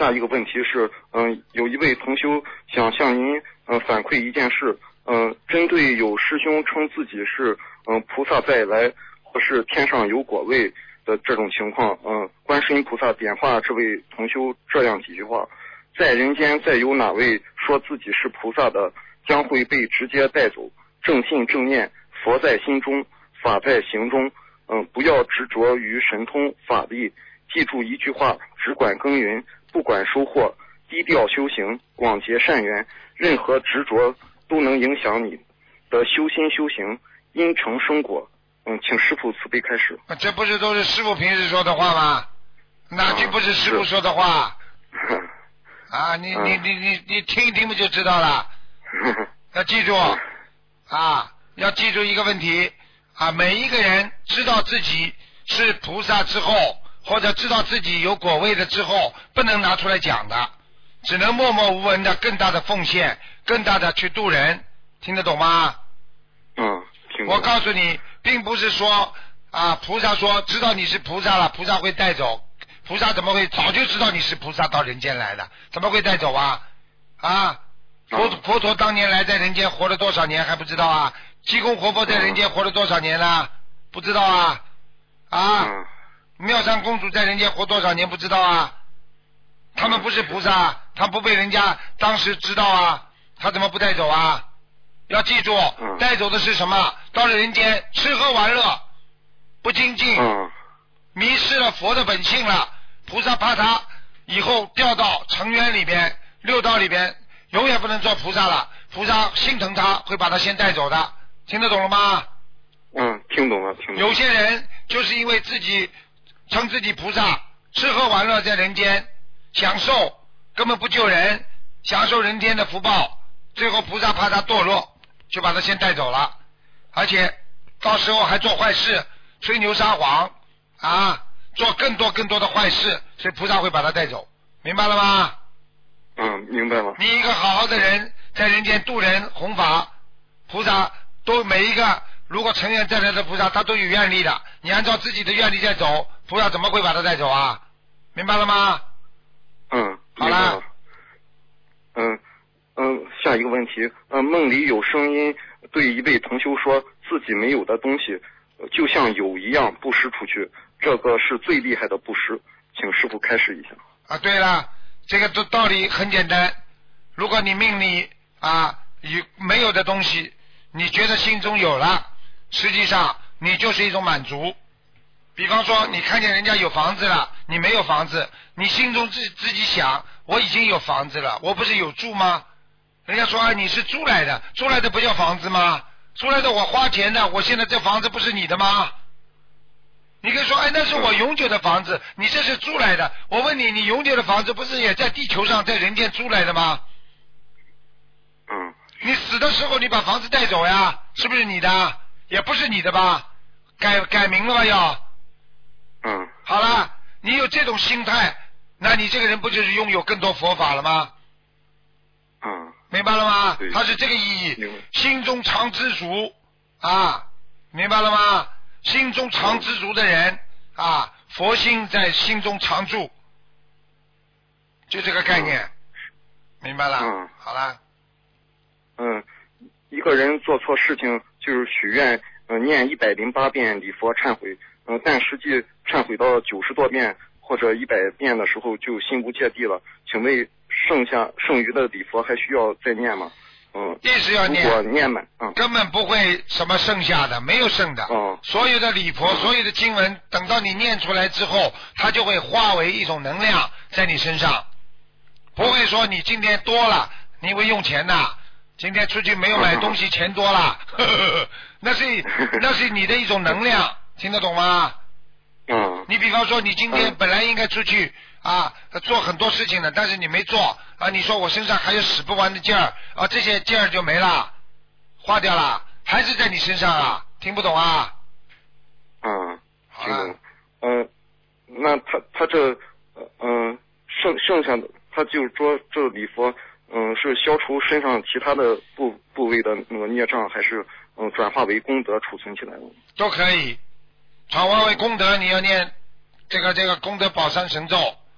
下一个问题是，嗯，有一位同修想向您嗯、呃、反馈一件事，嗯、呃，针对有师兄称自己是嗯、呃、菩萨再来或是天上有果位的这种情况，嗯、呃，观世音菩萨点化这位同修这样几句话：在人间再有哪位说自己是菩萨的，将会被直接带走。正信正念，佛在心中，法在行中。嗯，不要执着于神通法力，记住一句话：只管耕耘，不管收获，低调修行，广结善缘。任何执着都能影响你的修心修行，因成生果。嗯，请师父慈悲开始。 这不是都是师父平时说的话吗？哪句不是师父说的话？啊，啊你你你你你听一听不就知道了？要记住啊，要记住一个问题啊，每一个人知道自己是菩萨之后，或者知道自己有果位的之后，不能拿出来讲的，只能默默无闻的更大的奉献，更大的去度人，听得懂吗？ 嗯，听懂。 我告诉你，并不是说啊，菩萨说知道你是菩萨了，菩萨会带走。菩萨怎么会早就知道你是菩萨到人间来的？怎么会带走啊？啊，佛佛陀当年来在人间活了多少年还不知道啊？济公活佛在人间活了多少年了？不知道啊？啊，妙善公主在人间活多少年不知道啊？他们不是菩萨，他不被人家当时知道啊，他怎么不带走啊？要记住，带走的是什么？到了人间吃喝玩乐，不精进，迷失了佛的本性了。菩萨怕他以后掉到尘渊里边、六道里边，永远不能做菩萨了。菩萨心疼他，会把他先带走的。听得懂了吗？ 嗯，听懂了，听懂了。 有些人就是因为自己称自己菩萨，吃喝玩乐在人间享受，根本不救人，享受人间的福报，最后菩萨怕他堕落，就把他先带走了，而且到时候还做坏事，吹牛撒谎啊，做更多更多的坏事，所以菩萨会把他带走，明白了吗？ 嗯，明白了。 你一个好好的人在人间度人弘法，菩萨都每一个如果成愿再来的菩萨他都有愿力的，你按照自己的愿力在走，菩萨怎么会把他带走啊？明白了吗？ 嗯， 好了。 嗯嗯，下一个问题，呃，梦里有声音对一位同修说自己没有的东西就像有一样布施出去，这个是最厉害的布施，请师父开示一下。 啊，对了，这个道理很简单，如果你命里啊有没有的东西，你觉得心中有了，实际上你就是一种满足。比方说你看见人家有房子了，你没有房子，你心中自自己想我已经有房子了，我不是有住吗？人家说啊，你是租来的，租来的不叫房子吗？租来的我花钱的，我现在这房子不是你的吗？你可以说哎，那是我永久的房子，你这是租来的。我问你，你永久的房子不是也在地球上在人间租来的吗？ 嗯。 你死的时候你把房子带走呀，是不是你的？也不是你的吧？改改名了吧要？ 嗯。 好了，你有这种心态，那你这个人不就是拥有更多佛法了吗？ 嗯。 明白了吗？它是这个意义。心中常知足啊，明白了吗？心中常知足的人啊，佛心在心中常住，就这个概念，嗯、明白了？ 嗯， 好了。 嗯，一个人做错事情就是许愿，呃，念一百零八遍礼佛忏悔，嗯、呃，但实际忏悔到九十多遍或者一百遍的时候就心无芥蒂了。请问剩下剩余的礼佛还需要再念吗？嗯， 一直要念， 如果念满，嗯， 根本不会什么剩下的，没有剩的。 哦， 所有的礼佛，嗯、所有的经文，等到你念出来之后，它就会化为一种能量在你身上，不会说你今天多了，你会用钱的。今天出去没有买东西，钱多了，呵呵那是那是你的一种能量，听得懂吗？ 嗯。 你比方说，你今天本来应该出去啊做很多事情的，但是你没做啊，你说我身上还有使不完的劲儿啊，这些劲儿就没了，花掉了，还是在你身上啊？听不懂啊？ 嗯， 好了。 嗯、呃，那他他这嗯、呃、剩剩下的，他就是说这礼佛。嗯，是消除身上其他的部部位的那个孽障，还是嗯转化为功德储存起来的？ 都可以，转化为功德，你要念这个这个功德宝山神咒，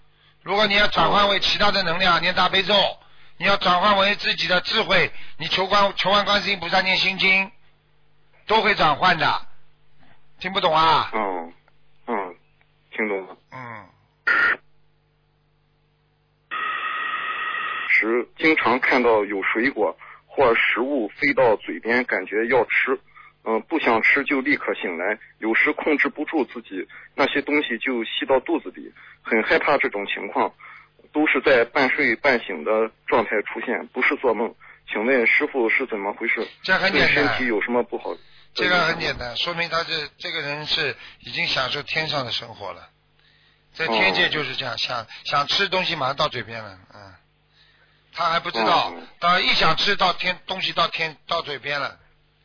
如果你要转换为其他的能量，念大悲咒，你要转换为自己的智慧，你求观求完观世音菩萨念心经，都会转换的。听不懂啊？ 嗯嗯，听懂了。 嗯。 时经常看到有水果或食物飞到嘴边，感觉要吃，嗯、呃，不想吃就立刻醒来，有时控制不住自己，那些东西就吸到肚子里，很害怕这种情况，都是在半睡半醒的状态出现，不是做梦。请问师父是怎么回事？ 这很简单。 对身体有什么不好？ 这个很简单，说明他这这个人是已经享受天上的生活了。在天界就是这样，哦、想想吃东西马上到嘴边了，嗯，他还不知道，哦、到一想吃到天东西到天到嘴边了。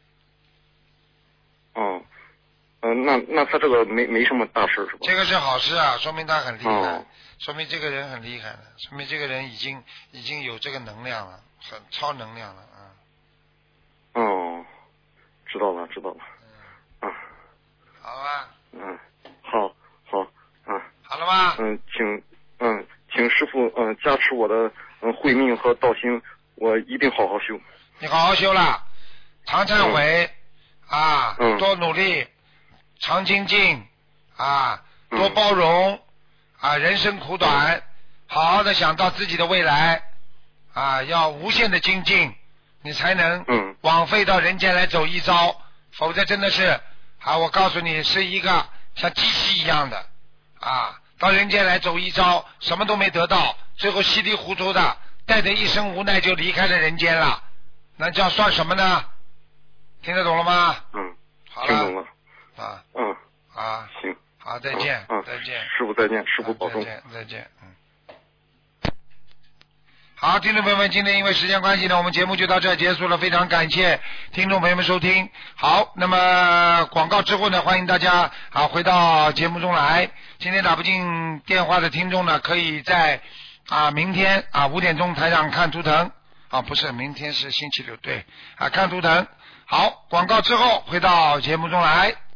哦，嗯、呃，那那他这个没没什么大事是吧？ 这个是好事啊，说明他很厉害， 哦、 说明这个人很厉害了，说明这个人已经已经有这个能量了，很超能量了啊。 哦，知道了知道了，嗯，啊， 好吧， 嗯，好好啊， 好了吗？ 嗯，请嗯请师父嗯加持我的嗯慧命和道心，我一定好好修。 你好好修了，常忏悔、嗯、啊、嗯，多努力，常精进啊，多包容、嗯、啊，人生苦短，好好的想到自己的未来啊，要无限的精进，你才能嗯枉费到人间来走一遭，否则真的是啊，我告诉你是一个像机器一样的啊，到人间来走一遭，什么都没得到，最后稀里糊涂的带着一身无奈就离开了人间了，那这样算什么呢？听得懂了吗？ 嗯， 好了， 听懂了。 啊， 嗯， 啊， 行， 好，再见， 嗯， 再见， 师父再见，师父保重， 再见，再见，嗯。好，听众朋友们，今天因为时间关系呢，我们节目就到这结束了，非常感谢听众朋友们收听。好，那么广告之后呢，欢迎大家啊回到节目中来。今天打不进电话的听众呢，可以在啊明天啊五点钟台上看图腾啊，不是，明天是星期六，对啊，看图腾。好，广告之后回到节目中来。